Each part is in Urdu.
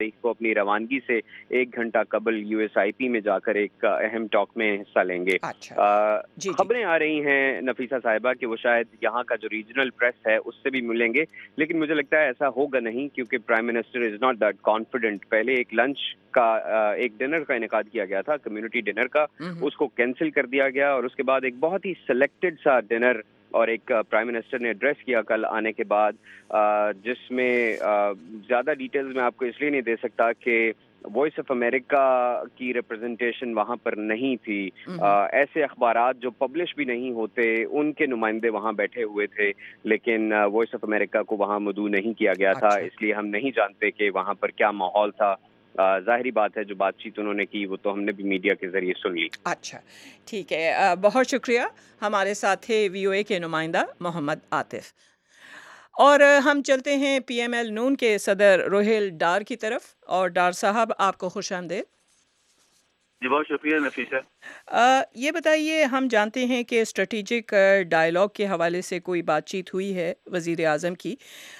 کو اپنی روانگی سے 1 گھنٹہ قبل USIP میں جا کر ایک اہم ٹاک میں حصہ لیں گے. اچھا جی جی خبریں آ رہی ہیں نفیسہ صاحبہ کہ وہ شاید یہاں کا جو ریجنل پریس ہے اس سے بھی ملیں گے, لیکن مجھے لگتا ہے ایسا ہوگا نہیں, کیونکہ prime minister is not that confident. پہلے ایک لنچ کا ایک ڈنر کا انعقاد کیا گیا تھا, کمیونٹی ڈنر کا, اس کو کینسل کر دیا گیا, اور اس کے بعد ایک بہت ہی سلیکٹڈ سا ڈنر اور ایک پرائم منسٹر نے ایڈریس کیا کل آنے کے بعد, جس میں زیادہ ڈیٹیلز میں آپ کو اس لیے نہیں دے سکتا کہ وائس آف امریکہ کی ریپرزنٹیشن وہاں پر نہیں تھی. ایسے اخبارات جو پبلش بھی نہیں ہوتے ان کے نمائندے وہاں بیٹھے ہوئے تھے, لیکن وائس آف امریکہ کو وہاں مدعو نہیں کیا گیا تھا, اچھا اس لیے ہم نہیں جانتے کہ وہاں پر کیا ماحول تھا. ظاہری بات ہے جو بات چیت انہوں نے کی وہ تو ہم نے بھی میڈیا کے ذریعے سن لی. اچھا ٹھیک ہے, بہت شکریہ. ہمارے ساتھ تھے VOA کے نمائندہ محمد عاطف. اور ہم چلتے ہیں PML نون کے صدر روہیل ڈار کی طرف. اور ڈار صاحب آپ کو خوش آمدید. جی بہت شکریہ نفیسہ. یہ بتائیے, ہم جانتے ہیں کہ اسٹریٹجک ڈائلاگ کے حوالے سے کوئی بات چیت ہوئی ہے وزیر اعظم کی,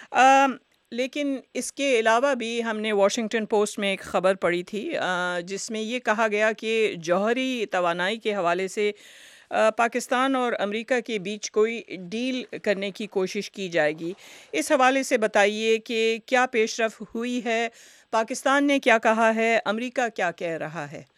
لیکن اس کے علاوہ بھی ہم نے واشنگٹن پوسٹ میں ایک خبر پڑھی تھی جس میں یہ کہا گیا کہ جوہری توانائی کے حوالے سے پاکستان اور امریکہ کے بیچ کوئی ڈیل کرنے کی کوشش کی جائے گی. اس حوالے سے بتائیے کہ کیا پیش رفت ہوئی ہے, پاکستان نے کیا کہا ہے, امریکہ کیا کہہ رہا ہے؟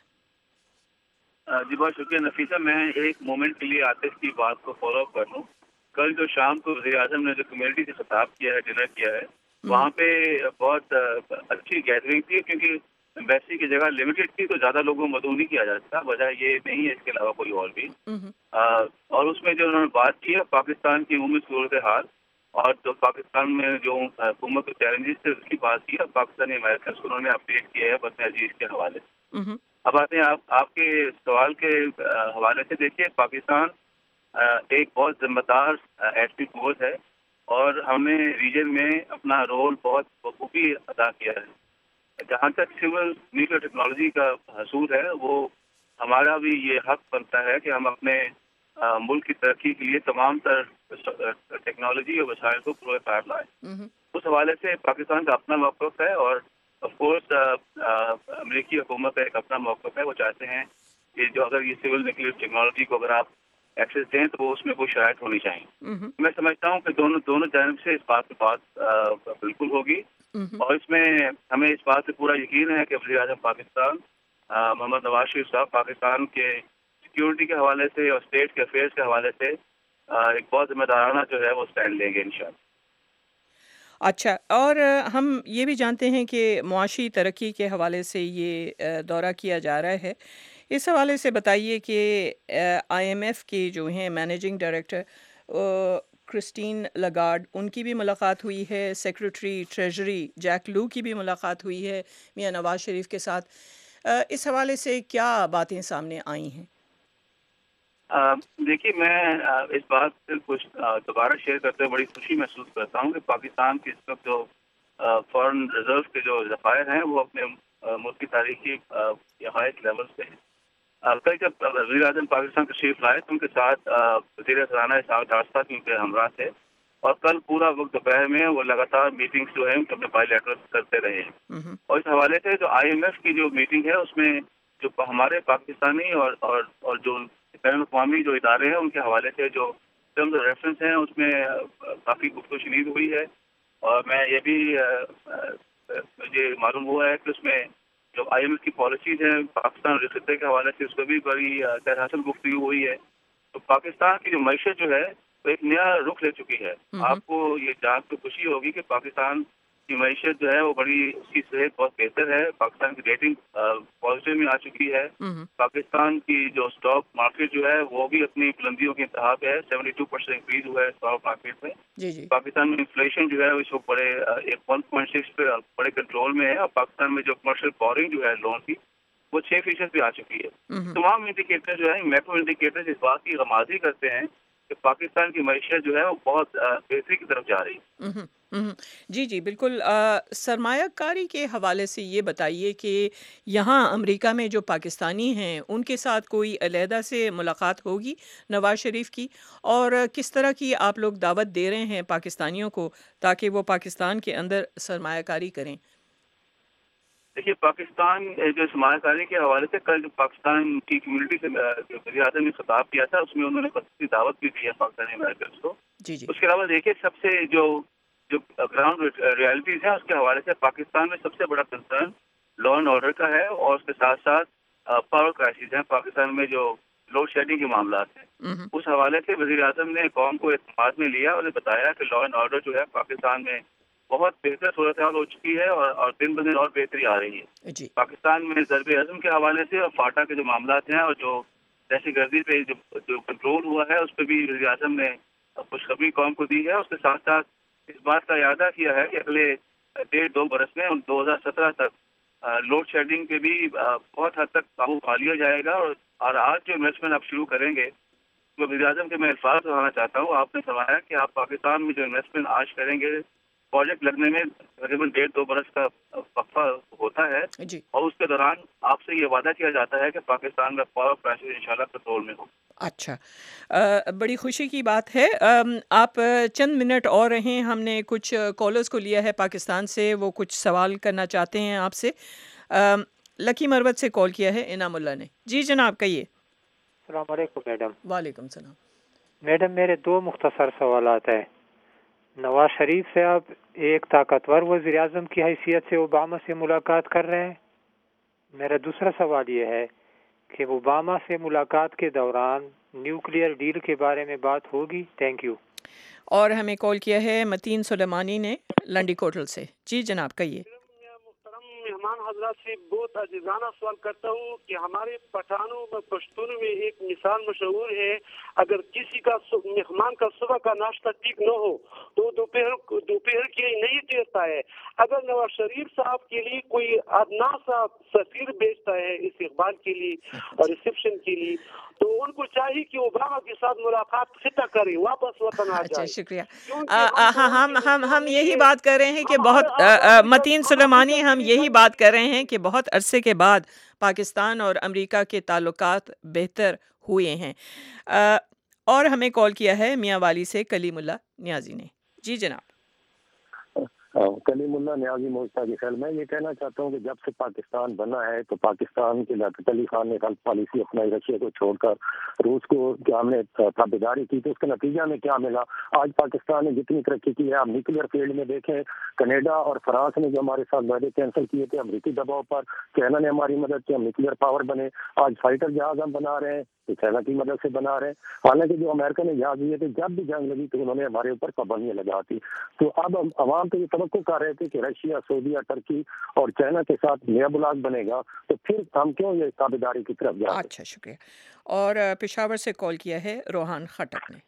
جی بہت شکریہ نفیسہ. میں ایک مومنٹ کے لیے عاطف کی بات کو فالو اپ کر لوں. کل جو شام کو وزیر اعظم نے جو کمیونٹی سے خطاب کیا ہے, ڈنر کیا ہے, وہاں پہ بہت اچھی گیدرنگ تھی, کیونکہ ایمبیسی کی جگہ لمیٹڈ تھی تو زیادہ لوگوں کو مدعو نہیں کیا جا سکتا. وجہ یہ نہیں ہے اس کے علاوہ کوئی اور بھی. اور اس میں جو انہوں نے بات کی ہے پاکستان کی عمومی صورتحال اور جو پاکستان میں جو حکومت کے چیلنجز تھے اس کی بات کی ہے. پاکستانی امریکنس کو انہوں نے اپڈیٹ کیا ہے وطن عزیز کے حوالے سے. اب آتے ہیں آپ کے سوال کے حوالے سے. دیکھیے پاکستان ایک بہت ذمہ دار ایٹمی قوت ہے اور ہم نے ریجن میں اپنا رول بہت بخوبی ادا کیا ہے. جہاں تک سول نیوکلیر ٹیکنالوجی کا حصول ہے وہ ہمارا بھی یہ حق بنتا ہے کہ ہم اپنے ملک کی ترقی کے لیے تمام تر ٹیکنالوجی اور وسائل کو پورے کار لائیں. اس حوالے سے پاکستان کا اپنا موقف ہے اور آف کورس امریکی حکومت کا ایک اپنا موقف ہے. وہ چاہتے ہیں کہ جو اگر یہ سول نیوکلیر ٹیکنالوجی کو اگر آپ ایکسیس دیں تو وہ اس میں کوئی شرائط ہونی چاہیے. میں سمجھتا ہوں کہ دونوں جانب سے اس بات کی بات بالکل ہوگی, اور اس میں ہمیں اس بات سے پورا یقین ہے کہ وزیر اعظم پاکستان محمد نواز شریف صاحب پاکستان کے سیکیورٹی کے حوالے سے اور اسٹیٹ کے افیئرس کے حوالے سے ایک بہت ذمہ دارانہ جو ہے وہ اسٹینڈ لیں گے انشاءاللہ. اچھا, اور ہم یہ بھی جانتے ہیں کہ معاشی ترقی کے حوالے سے یہ دورہ کیا جا رہا ہے. اس حوالے سے بتائیے کہ IMF کے جو ہیں مینیجنگ ڈائریکٹر کرسٹین لگارڈ, ان کی بھی ملاقات ہوئی ہے, سیکرٹری ٹریجری جیک لو کی بھی ملاقات ہوئی ہے میاں نواز شریف کے ساتھ. اس حوالے سے کیا باتیں سامنے آئی ہیں؟ دیکھیے میں اس بات سے کچھ دوبارہ شیئر کرتے ہوئے بڑی خوشی محسوس کرتا ہوں کہ پاکستان کے اس وقت جو فارن ریزرو کے جو ذخائر ہیں وہ اپنے ملک کی تاریخی ہائیسٹ لیول پہ ہیں. کل جب وزیر اعظم پاکستان تشریف لائے تو ان کے ساتھ وزیر خزانہ اسحاق ڈار صاحب ان کے ہمراہ تھے, اور کل پورا وقت دوپہر میں وہ لگاتار میٹنگز جو ہیں اپنے بائی لیٹرل کرتے رہے ہیں. اور اس حوالے سے جو IMF کی جو میٹنگ ہے اس میں جو ہمارے پاکستانی اور جو بین الاقوامی جو ادارے ہیں ان کے حوالے سے جو ٹرمز آف ریفرنس ہیں اس میں کافی گفتگو شنید ہوئی ہے. اور میں یہ بھی مجھے معلوم ہوا ہے کہ اس میں جو IMF کی پالیسیز ہیں پاکستان اور خطے کے حوالے سے اس پہ بھی بڑی خیر حاصل گفتگو ہوئی ہے. تو پاکستان کی جو معیشت جو ہے وہ ایک نیا رخ لے چکی ہے. آپ کو یہ جان کے خوشی ہوگی کہ پاکستان کی معیشت جو ہے وہ بڑی, اس کی صحت بہت بہتر ہے. پاکستان کی ریٹنگ پازیٹیو میں آ چکی ہے. پاکستان کی جو اسٹاک مارکیٹ جو ہے وہ بھی اپنی بلندیوں کے انتہا پہ ہے. 72% انکریز ہوا ہے اسٹاک مارکیٹ میں. پاکستان میں انفلیشن جو ہے اس وقت بڑے 1.6 پہ بڑے کنٹرول میں ہے, اور پاکستان میں جو کمرشل بورنگ جو ہے لون کی وہ 6% بھی آ چکی ہے. تمام انڈیکیٹر جو ہے میکرو انڈیکیٹر اس بات کی غمازی کرتے ہیں کہ پاکستان کی معیشت جو ہے وہ بہت بہتری کی طرف جا رہی ہے. جی جی بالکل. سرمایہ کاری کے حوالے سے یہ بتائیے کہ یہاں امریکہ میں جو پاکستانی ہیں ان کے ساتھ کوئی علیحدہ سے ملاقات ہوگی نواز شریف کی, اور کس طرح کی آپ لوگ دعوت دے رہے ہیں پاکستانیوں کو تاکہ وہ پاکستان کے اندر سرمایہ کاری کریں؟ دیکھیے پاکستان جو سرمایہ کاری کے حوالے سے کل جو پاکستان کی کمیونٹی سے وزیر اعظم نے خطاب کیا تھا اس میں انہوں نے خصوصی دعوت بھی دی ہے پاکستانی امریکنس کو. اس کے علاوہ دیکھیے سب سے جو گراؤنڈ ریالٹیز ہیں اس کے حوالے سے پاکستان میں سب سے بڑا کنسرن لا اینڈ آرڈر کا ہے اور اس کے ساتھ ساتھ پاور کرائسس ہیں. پاکستان میں جو لوڈ شیڈنگ کے معاملات ہیں اس حوالے سے وزیر اعظم نے قوم کو اعتماد میں لیا اور بتایا کہ لا اینڈ آرڈر جو ہے پاکستان میں بہت بہتر صورتحال ہو چکی ہے اور دن بدن اور بہتری آ رہی ہے. پاکستان میں ضرب عزم کے حوالے سے اور فاٹا کے جو معاملات ہیں اور جو دہشت گردی پہ جو کنٹرول ہوا ہے اس پہ بھی وزیر اعظم نے خوشخبری قوم کو دی ہے. اس کے ساتھ ساتھ اس بات کا اعادہ کیا ہے کہ اگلے 1.5-2 برس میں 2017 تک لوڈ شیڈنگ پہ بھی بہت حد تک قابو پا لیا جائے گا. اور آج جو انویسٹمنٹ آپ شروع کریں گے تو وزیر اعظم کے میں الفاظ دہرانا چاہتا ہوں. آپ نے فرمایا کہ آپ پاکستان میں جو انویسٹمنٹ آج کریں گے پروجیکٹ لگنے میں تقریباً 1.5-2 برس کا وقفہ ہوتا ہے اور اس کے دوران آپ سے یہ وعدہ کیا جاتا ہے کہ پاکستان میں پاور پرائسز انشاءاللہ کنٹرول میں ہو. اچھا، بڑی خوشی کی بات ہے. آپ چند منٹ اور رہیں، ہم نے کچھ کالرز کو لیا ہے پاکستان سے، وہ کچھ سوال کرنا چاہتے ہیں آپ سے. لکی مروت سے کال کیا ہے انعام اللہ نے. جی جناب کہیے. السلام علیکم میڈم. وعلیکم السلام. میڈم میرے 2 مختصر سوالات ہیں. نواز شریف سے آپ ایک طاقتور وزیر اعظم کی حیثیت سے اوباما سے ملاقات کر رہے ہیں. میرا دوسرا سوال یہ ہے کہ اوباما سے ملاقات کے دوران نیوکلیئر ڈیل کے بارے میں بات ہوگی؟ Thank you. اور ہمیں کال کیا ہے متین سلیمانی نے لنڈی کوٹل سے. جی جناب کہیے. مہمان حضرات سے بہت عزیزانہ سوال کرتا ہوں کہ ہمارے پٹھانوں میں پشتونوں میں ایک مثال مشہور ہے، اگر کسی کا مہمان کا صبح کا ناشتہ ٹھیک نہ ہو تو دوپہر کے لیے نہیں ٹھہرتا ہے. اگر نواز شریف صاحب کے لیے کوئی ادنا سا سفیر بھیجتا ہے استقبال کے لیے اور ریسیپشن کے لیے تو ان کو چاہیے کہ اوباما کے ساتھ ملاقات خطہ کرے، واپس وطن آ جائے. شکریہ. ہم یہی بات کر رہے ہیں کہ بہت متین سلیمانی ہم یہی بات کر رہے ہیں کہ بہت عرصے کے بعد پاکستان اور امریکہ کے تعلقات بہتر ہوئے ہیں. اور ہمیں کال کیا ہے میاں والی سے کلیم اللہ نیازی نے. جی جناب. کلیم اللہ نیازی موجودہ کے خیال میں یہ کہنا چاہتا ہوں کہ جب سے پاکستان بنا ہے تو پاکستان کے لیاقت علی خان نے غلط پالیسی اپنائی، رشیا کو چھوڑ کر روس کو کیا ہم نے تابعداری کی تو اس کے نتیجہ میں کیا ملا. آج پاکستان نے جتنی ترقی کی ہے، آپ نیوکلیئر فیلڈ میں دیکھیں، کینیڈا اور فرانس نے جو ہمارے ساتھ وعدے کینسل کیے تھے امریکی دباؤ پر، چائنا نے ہماری مدد کی، ہم نیوکلیئر پاور بنے. آج فائٹر جہاز ہم بنا رہے ہیں تو چائنا کی مدد سے بنا رہے ہیں. حالانکہ جو امریکہ نے جہاز دیے تھے جب بھی جنگ لگی تو انہوں نے ہمارے اوپر پابندیاں لگا دی. تو اب عوام تو یہ توقع کر رہے تھے کہ رشیا، سعودیہ، ترکی اور چائنا کے ساتھ نیا بلاک بنے گا تو پھر ہم کیوں یہ تابعداری کی طرف جائیں. اچھا شکریہ. اور پشاور سے کال کیا ہے روحان خٹک نے.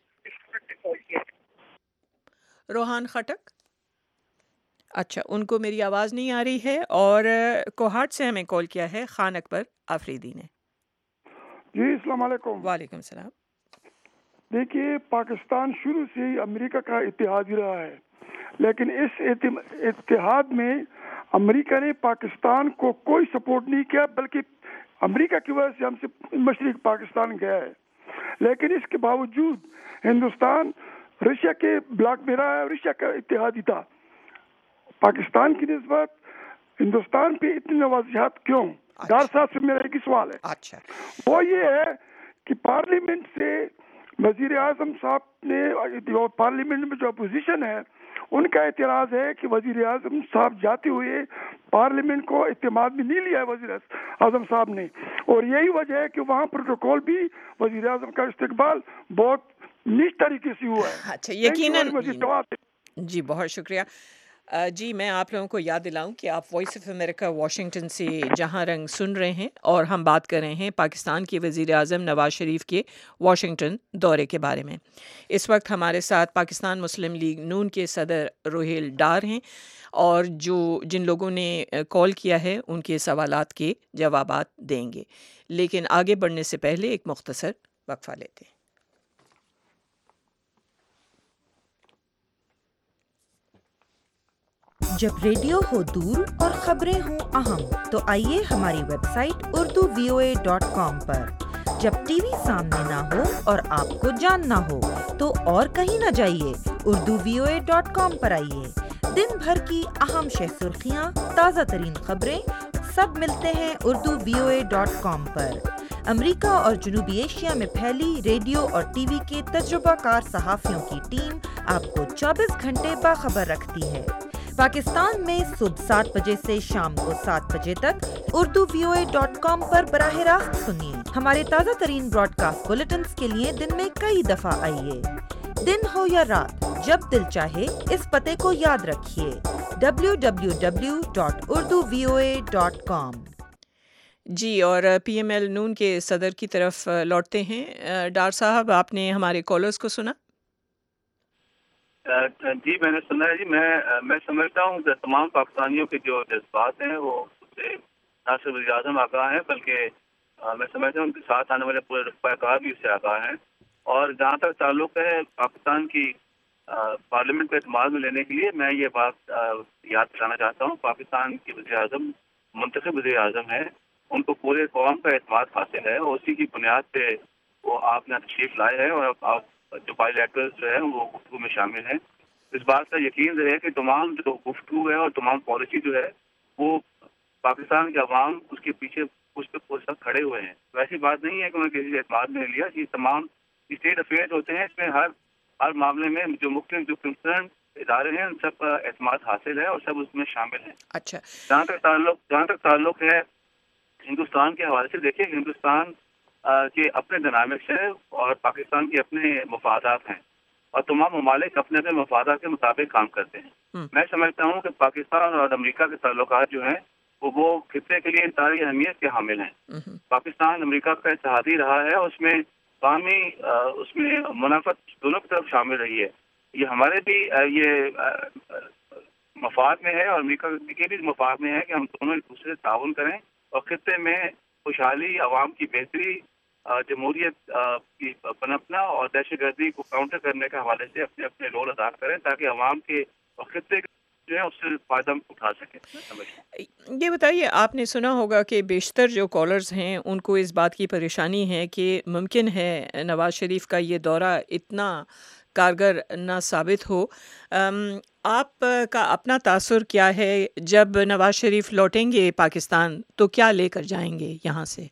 روحان خٹک. اچھا ان کو میری آواز نہیں آ رہی ہے. اور کوہاٹ سے ہمیں کال کیا ہے خان اکبر آفریدی نے. جی السلام علیکم. وعلیکم السلام. دیکھیے پاکستان شروع سے ہی امریکہ کا اتحادی رہا ہے، لیکن اس اتحاد میں امریکہ نے پاکستان کو کوئی سپورٹ نہیں کیا، بلکہ امریکہ کی وجہ سے ہم سے مشرق پاکستان گیا ہے. لیکن اس کے باوجود ہندوستان رشیا کے بلاک میں رہا ہے، رشیا کا اتحادی تھا. پاکستان کی نسبت ہندوستان پہ اتنی نوازشات کیوں؟ ڈار صاحب سے میرا ایک ہی سوال ہے. اچھا وہ یہ ہے کہ پارلیمنٹ سے وزیر اعظم صاحب نے، پارلیمنٹ میں جو اپوزیشن ہے ان کا اعتراض ہے کہ وزیر اعظم صاحب جاتے ہوئے پارلیمنٹ کو اعتماد میں نہیں لیا ہے وزیر اعظم صاحب نے، اور یہی وجہ ہے کہ وہاں پروٹوکول بھی وزیر اعظم کا استقبال بہت نیچ طریقے سے ہوا ہے. اچھا یقیناً. جی بہت شکریہ. جی میں آپ لوگوں کو یاد دلاؤں کہ آپ وائس آف امریکہ واشنگٹن سے جہاں رنگ سن رہے ہیں اور ہم بات کر رہے ہیں پاکستان کے وزیر اعظم نواز شریف کے واشنگٹن دورے کے بارے میں. اس وقت ہمارے ساتھ پاکستان مسلم لیگ نون کے صدر روہیل ڈار ہیں اور جن لوگوں نے کال کیا ہے ان کے سوالات کے جوابات دیں گے. لیکن آگے بڑھنے سے پہلے ایک مختصر وقفہ لیتے ہیں. جب ریڈیو ہو دور اور خبریں ہوں اہم تو آئیے ہماری ویب سائٹ urduvoa.com پر. جب ٹی وی سامنے نہ ہو اور آپ کو جاننا ہو تو اور کہیں نہ جائیے، urduvoa.com پر آئیے. دن بھر کی اہم شہ سرخیاں، تازہ ترین خبریں सब मिलते हैं urduvoa.com पर। अमेरिका और जनूबी एशिया में फैली रेडियो और टीवी के तजुर्बाकार सहाफ़ियों की टीम आपको 24 घंटे बाखबर रखती है। पाकिस्तान में सुबह 7 बजे से शाम को 7 बजे तक urduvoa.com पर बराह रास्त सुनिए। हमारे ताज़ा तरीन ब्रॉडकास्ट बुलेटिन्स के लिए दिन में कई दफ़ा आइए। दिन हो या रात, जब दिल चाहे इस पते को याद रखिए, www.urduvoa.com। जी, और PML नून के सदर की तरफ लौटते हैं। डार साहब, आपने हमारे कॉलर्स को सुना? जी मैंने सुना है जी। मैं समझता हूँ कि तमाम पाकिस्तानियों के जो जज्बात हैं वो उससे न सिर्फ वज़ीर-ए-आज़म आगाह हैं, बल्कि मैं समझता हूँ उनके साथ आने वाले पूरे रफ़ाकार भी उससे आगाह हैं। और जहाँ तक ताल्लुक़ है पाकिस्तान की पार्लियामेंट को एतमाद में लेने के लिए, मैं ये बात याद दिलाना चाहता हूँ, पाकिस्तान के वज़ीर-ए-आज़म मुंतखब वज़ीर-ए-आज़म हैं, उनको पूरे कौम का एतमाद हासिल है और उसी की बुनियाद पे वो आपने तशरीफ़ लाए हैं और आप जो बायलैटरल्स जो है वो गुफ्तगू में शामिल हैं। इस बात का यकीन रहे कि तमाम जो गुफ्तगू है और तमाम पॉलिसी जो है वो पाकिस्तान के अवाम उसके पीछे उस पर खड़े हुए हैं। वैसी बात नहीं है कि उन्होंने किसी से एतमाद में लिया। ये तमाम स्टेट अफेयर्स होते हैं, इसमें हर मामले में जो मुख्तलिफ जो कंसर्न इदारे हैं उन सब का एतमाद हासिल है और सब उसमें शामिल हैं। अच्छा, जहाँ तक ताल्लुक है हिंदुस्तान के हवाले से, देखिए हिंदुस्तान के अपने डायनामिक्स है और पाकिस्तान के अपने मफादात हैं और तमाम ममालिक अपने अपने मफादात के मुताबिक काम करते हैं। मैं समझता हूँ कि पाकिस्तान और अमेरिका के ताल्लुकात जो हैं वो खित्ते के लिए इंतहाई अहमियत के हामिल हैं। पाकिस्तान अमेरिका का इत्तेहादी रहा है, उसमें मुनाफत दोनों की तरफ शामिल रही है। ये हमारे भी ये मफाद में है और अमेरिका के भी मफाद में है कि हम दोनों एक दूसरे से ताउन करें और खित्ते में खुशहाली, आवाम की बेहतरी, जमहूरियत की पनपना और दहशतगर्दी को काउंटर करने के हवाले से अपने अपने रोल अदा करें ताकि आवाम के और खित्ते जो है उससे फायदा उठा सकें। ये बताइए, आपने सुना होगा कि बेशतर जो कॉलर्स हैं उनको इस बात की परेशानी है कि मुमकिन है नवाज शरीफ का ये दौरा इतना कारगर ना साबित हो। आपका अपना तासुर क्या है? जब नवाज शरीफ लौटेंगे पाकिस्तान तो क्या लेकर जाएंगे यहाँ से?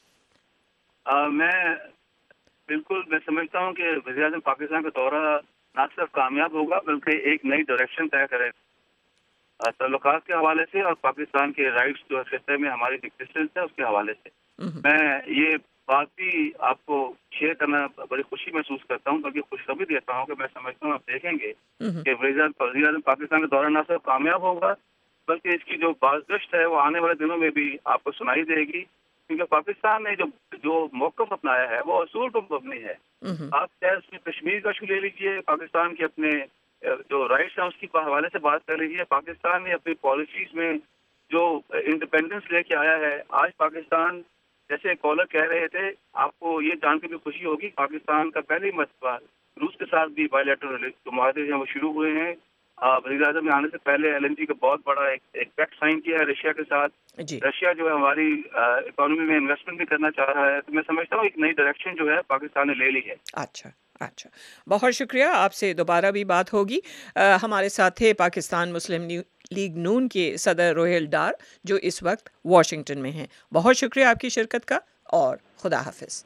मैं समझता हूँ कि वज़ीर-ए-आज़म पाकिस्तान का दौरा न सिर्फ कामयाब होगा बल्कि एक नई डायरेक्शन तय करेगा ताल्लुकात के हवाले से और पाकिस्तान के राइट्स जो खित्ते में हमारी एग्जिस्टेंस है उसके हवाले से। मैं ये बात भी आपको शेयर करना बड़ी खुशी महसूस करता हूँ, बल्कि खुशखबरी देता हूँ कि मैं समझता हूँ आप देखेंगे कि वज़ीर-ए-आज़म पाकिस्तान का दौरा न सिर्फ कामयाब होगा बल्कि इसकी जो बाज़गश्त है वो आने वाले दिनों में भी आपको सुनाई देगी, क्योंकि पाकिस्तान ने जो मौक़िफ़ अपनाया है वो असूल पर मबनी है। आप चाहे उसमें कश्मीर का इशू ले लीजिए, पाकिस्तान के अपने जो राइट्स हैं उसकी हवाले से बात कर लीजिए। पाकिस्तान ने अपनी पॉलिसीज में जो इंडिपेंडेंस लेके आया है, आज पाकिस्तान, जैसे कॉलर कह रहे थे, आपको ये जान के भी खुशी होगी पाकिस्तान का पहली मरतबा रूस के साथ भी बायलैटरल जो मुआहदे हैं वो शुरू हुए हैं। वज़ीर-ए-आज़म आने से पहले LNG का बहुत बड़ा एक पैक्ट साइन किया है रशिया के साथ। रशिया जो है हमारी इकोनॉमी में इन्वेस्टमेंट भी करना चाह रहा है, तो मैं समझता हूँ एक नई डायरेक्शन जो है पाकिस्तान ने ले ली है। अच्छा, बहुत शुक्रिया, आपसे दोबारा भी बात होगी। हमारे साथ थे पाकिस्तान मुस्लिम लीग नून के सदर रोहेल डार जो इस वक्त वाशिंगटन में हैं। बहुत शुक्रिया आपकी शिरकत का और खुदा हाफिज।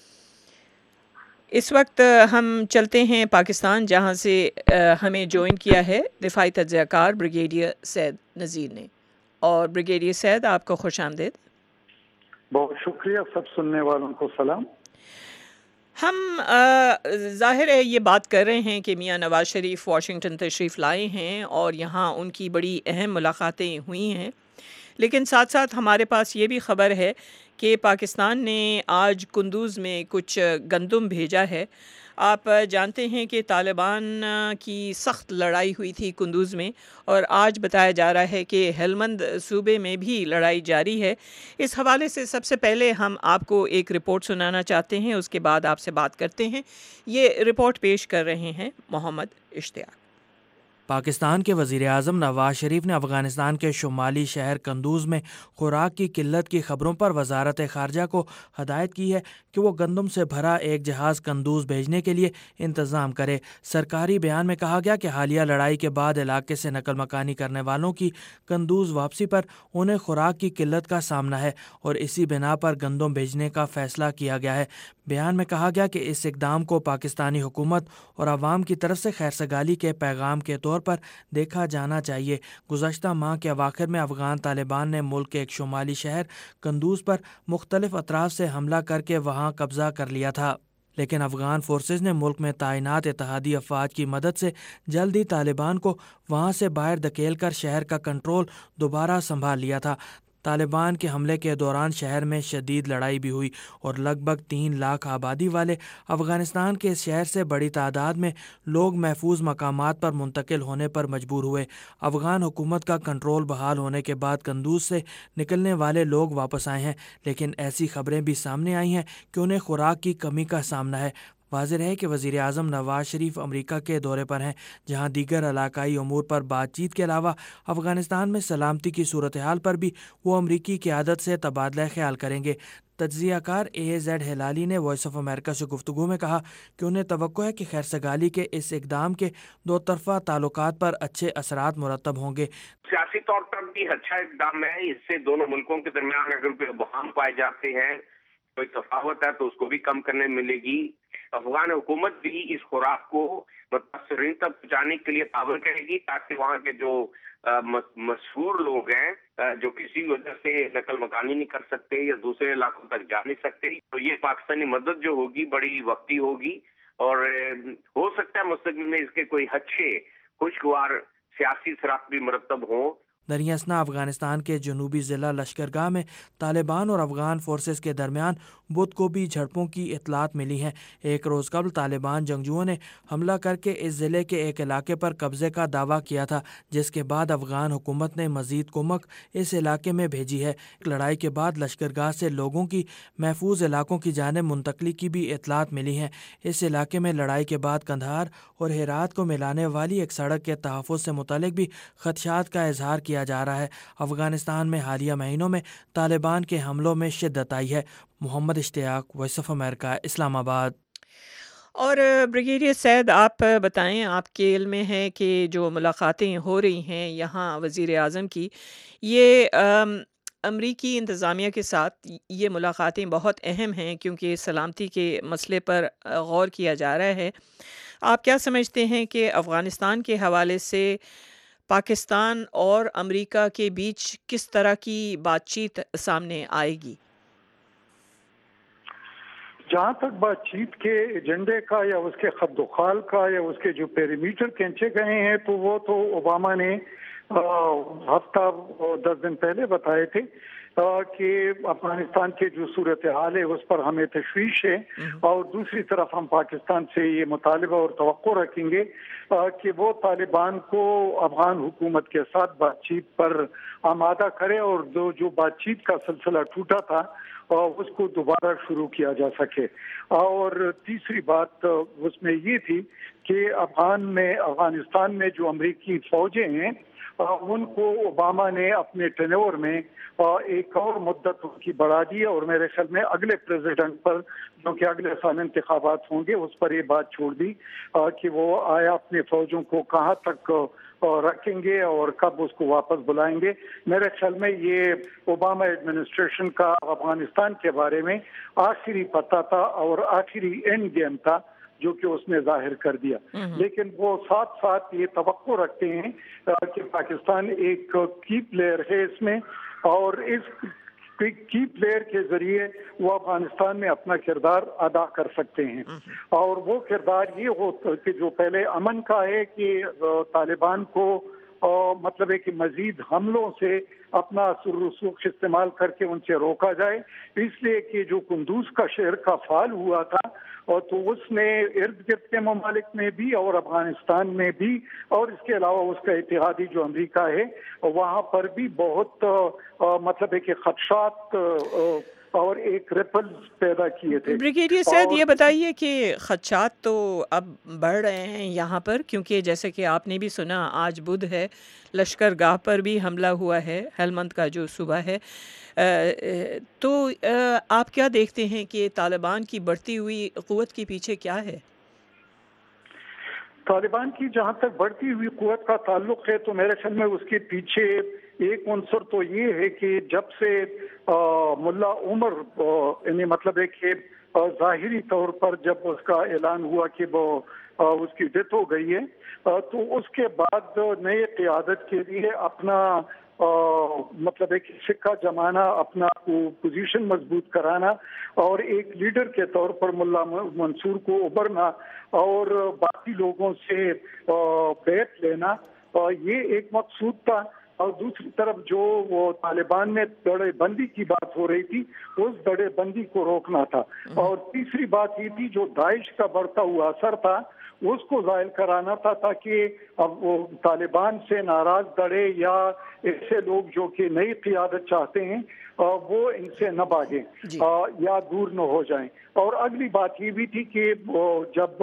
इस वक्त हम चलते हैं पाकिस्तान, जहां से हमें ज्वाइन किया है दिफाई तज्ज़ियाकार ब्रिगेडियर सैयद नज़ीर ने। और ब्रिगेडियर सैयद, आपको खुश आमदीद। बहुत शुक्रिया, सब सुनने वालों को सलाम। हम ज़ाहिर है ये बात कर रहे हैं कि मियां नवाज शरीफ वाशिंगटन तशरीफ़ लाए हैं और यहाँ उनकी बड़ी अहम मुलाकातें हुई हैं, लेकिन साथ साथ हमारे पास ये भी ख़बर है कि पाकिस्तान ने आज कुंदूज़ में कुछ गंदम भेजा है। आप जानते हैं कि तालिबान की सख्त लड़ाई हुई थी कुंदूज़ में और आज बताया जा रहा है कि हेलमंद सूबे में भी लड़ाई जारी है। इस हवाले से सबसे पहले हम आपको एक रिपोर्ट सुनाना चाहते हैं, उसके बाद आपसे बात करते हैं। ये रिपोर्ट पेश कर रहे हैं मोहम्मद इश्तियाक। پاکستان کے وزیر اعظم نواز شریف نے افغانستان کے شمالی شہر قندوز میں خوراک کی قلت کی خبروں پر وزارت خارجہ کو ہدایت کی ہے کہ وہ گندم سے بھرا ایک جہاز قندوز بھیجنے کے لیے انتظام کرے۔ سرکاری بیان میں کہا گیا کہ حالیہ لڑائی کے بعد علاقے سے نقل مکانی کرنے والوں کی قندوز واپسی پر انہیں خوراک کی قلت کا سامنا ہے اور اسی بنا پر گندم بھیجنے کا فیصلہ کیا گیا ہے۔ بیان میں کہا گیا کہ اس اقدام کو پاکستانی حکومت اور عوام کی طرف سے خیرسگالی کے پیغام کے طور پر دیکھا جانا چاہیے۔ گزشتہ ماہ کے اواخر میں افغان طالبان نے ملک کے ایک شمالی شہر قندوز پر مختلف اطراف سے حملہ کر کے وہاں قبضہ کر لیا تھا، لیکن افغان فورسز نے ملک میں تعینات اتحادی افواج کی مدد سے جلد ہی طالبان کو وہاں سے باہر دھکیل کر شہر کا کنٹرول دوبارہ سنبھال لیا تھا۔ طالبان کے حملے کے دوران شہر میں شدید لڑائی بھی ہوئی اور لگ بھگ 3 لاکھ آبادی والے افغانستان کے اس شہر سے بڑی تعداد میں لوگ محفوظ مقامات پر منتقل ہونے پر مجبور ہوئے۔ افغان حکومت کا کنٹرول بحال ہونے کے بعد قندوز سے نکلنے والے لوگ واپس آئے ہیں، لیکن ایسی خبریں بھی سامنے آئی ہیں کہ انہیں خوراک کی کمی کا سامنا ہے۔ واضح ہے کہ وزیر اعظم نواز شریف امریکہ کے دورے پر ہیں، جہاں دیگر علاقائی امور پر بات چیت کے علاوہ افغانستان میں سلامتی کی صورتحال پر بھی وہ امریکی قیادت سے تبادلہ خیال کریں گے۔ تجزیہ کار AZ ہلالی نے وائس آف امریکہ سے گفتگو میں کہا کہ انہیں توقع ہے کہ خیرسگالی کے اس اقدام کے دو طرفہ تعلقات پر اچھے اثرات مرتب ہوں گے۔ سیاسی طور پر بھی اچھا اقدام ہے، اس سے دونوں ملکوں کے درمیان اگر کوئی ابہام پائے جاتے ہیں، کوئی تفاوت ہے تو اس کو بھی کم کرنے ملے گی۔ افغان حکومت بھی اس خوراک کو متاثرین تک پہنچانے کے لیے تعاون کرے گی تاکہ وہاں کے جو مشہور لوگ ہیں جو کسی وجہ سے نقل مکانی نہیں کر سکتے یا دوسرے علاقوں تک جا نہیں سکتے، تو یہ پاکستانی مدد جو ہوگی بڑی وقتی ہوگی اور ہو سکتا ہے مستقبل میں اس کے کوئی اچھے خوشگوار سیاسی اثرات بھی مرتب ہوں۔ دریں اثنا افغانستان کے جنوبی ضلع لشکرگاہ میں طالبان اور افغان فورسز کے درمیان بدھ کو بھی جھڑپوں کی اطلاعات ملی ہیں۔ ایک روز قبل طالبان جنگجوؤں نے حملہ کر کے اس ضلع کے ایک علاقے پر قبضے کا دعویٰ کیا تھا، جس کے بعد افغان حکومت نے مزید کمک اس علاقے میں بھیجی ہے۔ لڑائی کے بعد لشکرگاہ سے لوگوں کی محفوظ علاقوں کی جانب منتقلی کی بھی اطلاعات ملی ہیں۔ اس علاقے میں لڑائی کے بعد قندھار اور ہرات کو ملانے والی ایک سڑک کے تحفظ سے متعلق بھی خدشات کا اظہار کیا جا رہا ہے۔ افغانستان میں حالیہ مہینوں میں طالبان کے حملوں میں شدت آئی ہے۔ محمد اشتیاق، وائس آف امریکہ، اسلام آباد۔ اور بریگیڈیئر سید، آپ بتائیں، آپ کے علم میں ہے کہ جو ملاقاتیں ہو رہی ہیں یہاں وزیر اعظم کی، یہ امریکی انتظامیہ کے ساتھ یہ ملاقاتیں بہت اہم ہیں کیونکہ سلامتی کے مسئلے پر غور کیا جا رہا ہے۔ آپ کیا سمجھتے ہیں کہ افغانستان کے حوالے سے پاکستان اور امریکہ کے بیچ کس طرح کی بات چیت سامنے آئے گی؟ جہاں تک بات چیت کے ایجنڈے کا یا اس کے خد و خال کا یا اس کے جو پیریمیٹر کھینچے گئے ہیں تو وہ تو اوباما نے ہفتہ 10 دن پہلے بتائے تھے کہ افغانستان کے جو صورتحال ہے اس پر ہمیں تشویش ہے، اور دوسری طرف ہم پاکستان سے یہ مطالبہ اور توقع رکھیں گے کہ وہ طالبان کو افغان حکومت کے ساتھ بات چیت پر آمادہ کرے اور جو بات چیت کا سلسلہ ٹوٹا تھا اس کو دوبارہ شروع کیا جا سکے۔ اور تیسری بات اس میں یہ تھی کہ افغانستان میں جو امریکی فوجیں ہیں ان کو اوباما نے اپنے ٹینور میں ایک اور مدت ان کی بڑھا دی، اور میرے خیال میں اگلے پریزیڈنٹ پر جو کہ اگلے سال انتخابات ہوں گے اس پر یہ بات چھوڑ دی کہ وہ آیا اپنے فوجوں کو کہاں تک رکھیں گے اور کب اس کو واپس بلائیں گے۔ میرے خیال میں یہ اوباما ایڈمنسٹریشن کا افغانستان کے بارے میں آخری پتہ تھا اور آخری اینڈ گیم تھا جو کہ اس نے ظاہر کر دیا، لیکن وہ ساتھ ساتھ یہ توقع رکھتے ہیں کہ پاکستان ایک کی پلیئر ہے اس میں، اور اس کی پلیئر کے ذریعے وہ افغانستان میں اپنا کردار ادا کر سکتے ہیں، اور وہ کردار یہ ہو کہ جو پہلے امن کا ہے کہ طالبان کو مطلب ہے کہ مزید حملوں سے اپنا اثر رسوخ استعمال کر کے ان سے روکا جائے، اس لیے کہ جو قندوز کا شہر کا فال ہوا تھا اور تو اس نے ارد گرد کے ممالک میں بھی اور افغانستان میں بھی اور اس کے علاوہ اس کا اتحادی جو امریکہ ہے وہاں پر بھی بہت مطلب ہے کہ خدشات اور ایک ریپل پیدا کیے تھے. بریگیڈیئر سید یہ بتائیے کہ خدشات تو اب بڑھ رہے ہیں یہاں پر، کیونکہ جیسے کہ آپ نے بھی سنا آج بدھ ہے، لشکر گاہ پر بھی حملہ ہوا ہے، ہلمند کا جو صوبہ ہے. تو آپ کیا دیکھتے ہیں کہ طالبان کی بڑھتی ہوئی قوت کے پیچھے کیا ہے؟ طالبان کی جہاں تک بڑھتی ہوئی قوت کا تعلق ہے تو میرے خیال میں اس کے پیچھے ایک عنصر تو یہ ہے کہ جب سے ملا عمر یعنی مطلب ہے کہ ظاہری طور پر جب اس کا اعلان ہوا کہ وہ اس کی ڈیتھ ہو گئی ہے تو اس کے بعد نئے قیادت کے لیے اپنا مطلب ہے کہ سکہ جمانا، اپنا پوزیشن مضبوط کرانا اور ایک لیڈر کے طور پر ملا منصور کو ابھرنا اور باقی لوگوں سے بیعت لینا، یہ ایک مقصود تھا. اور دوسری طرف جو وہ طالبان میں دڑے بندی کی بات ہو رہی تھی، اس دڑے بندی کو روکنا تھا. اور تیسری بات یہ تھی جو داعش کا بڑھتا ہوا اثر تھا اس کو ظاہر کرانا تھا، تاکہ اب وہ طالبان سے ناراض دڑے یا ایسے لوگ جو کہ نئی قیادت چاہتے ہیں وہ ان سے نہ بھاگیں یا دور نہ ہو جائیں. اور اگلی بات یہ بھی تھی کہ جب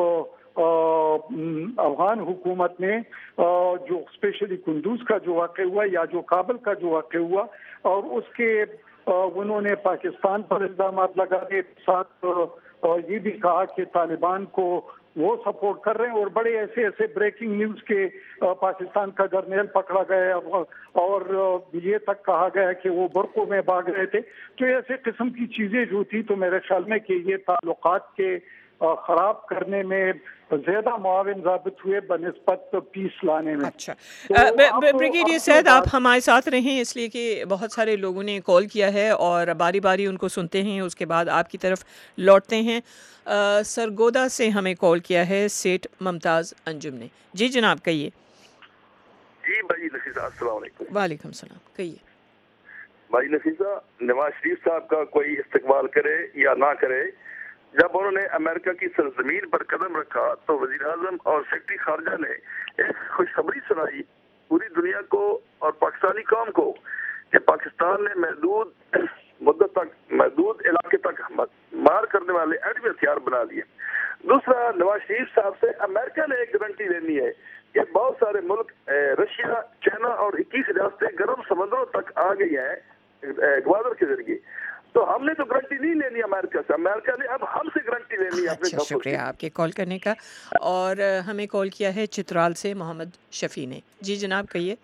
افغان حکومت نے جو اسپیشلی قندوز کا جو واقع ہوا یا جو کابل کا جو واقع ہوا اور اس کے انہوں نے پاکستان پر الزامات لگا کے ساتھ یہ بھی کہا کہ طالبان کو وہ سپورٹ کر رہے ہیں، اور بڑے ایسے بریکنگ نیوز کے پاکستان کا جرنیل پکڑا گیا اور یہ تک کہا گیا کہ وہ برقعوں میں بھاگ رہے تھے. تو ایسے قسم کی چیزیں جو تھی تو میرے خیال میں کہ یہ تعلقات کے خراب کرنے میں زیادہ معاون ثابت ہوئے بنسبت پیس لانے میں. اچھا بریگیڈیئر سید آپ ہمارے ساتھ رہیں، اس لیے کہ بہت سارے لوگوں نے کال کیا ہے اور باری باری ان کو سنتے ہیں، اس کے بعد آپ کی طرف لوٹتے ہیں. سرگودا سے ہمیں کال کیا ہے سیٹ ممتاز انجم نے. جی جناب کہیے. جی بھائی نفیسہ السلام علیکم. وعلیکم السلام. کہیے بھائی نفیسہ، نواز شریف صاحب کا کوئی استقبال کرے یا نہ کرے، جب انہوں نے امریکہ کی سرزمین پر قدم رکھا تو وزیر اعظم اور سیکرٹری خارجہ نے ایک خوشخبری سنائی پوری دنیا کو اور پاکستانی قوم کو کہ پاکستان نے محدود مدت تک محدود علاقے تک مار کرنے والے ایٹمی ہتھیار بنا لیے. دوسرا، نواز شریف صاحب سے امریکہ نے ایک گارنٹی لینی ہے کہ بہت سارے ملک رشیا، چائنا اور 21 ریاستیں گرم سمندروں تک آ گئی ہیں گوادر کے ذریعے. تو ہم نے تو گارنٹی نہیں لینی امریکہ سے، امریکہ نے اب ہم سے گارنٹی لینی ہے. اچھا شکریہ آپ کے کال کرنے کا. اور ہمیں کال کیا ہے چترال سے محمد شفیع نے. جی جناب کہیے.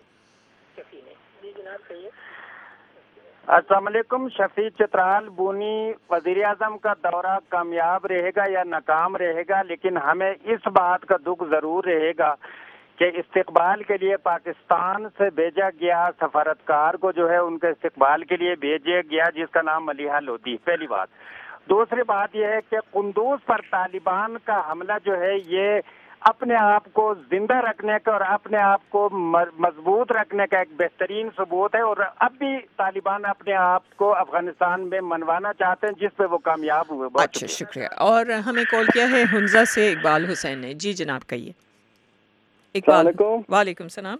السلام علیکم. شفیع چترال بونی. وزیر اعظم کا دورہ کامیاب رہے گا یا ناکام رہے گا، لیکن ہمیں اس بات کا دکھ ضرور رہے گا کہ استقبال کے لیے پاکستان سے بھیجا گیا سفارتکار کو جو ہے ان کے استقبال کے لیے بھیجا گیا جس کا نام ملیحہ لودھی. پہلی بات. دوسری بات یہ ہے کہ قندوز پر طالبان کا حملہ جو ہے یہ اپنے آپ کو زندہ رکھنے کا اور اپنے آپ کو مضبوط رکھنے کا ایک بہترین ثبوت ہے، اور اب بھی طالبان اپنے آپ کو افغانستان میں منوانا چاہتے ہیں جس پہ وہ کامیاب ہوئے. اچھا شکریہ. اور ہمیں کال کیا ہے ہنزا سے اقبال حسین نے. جی جناب کہیے. السلام علیکم. وعلیکم السلام.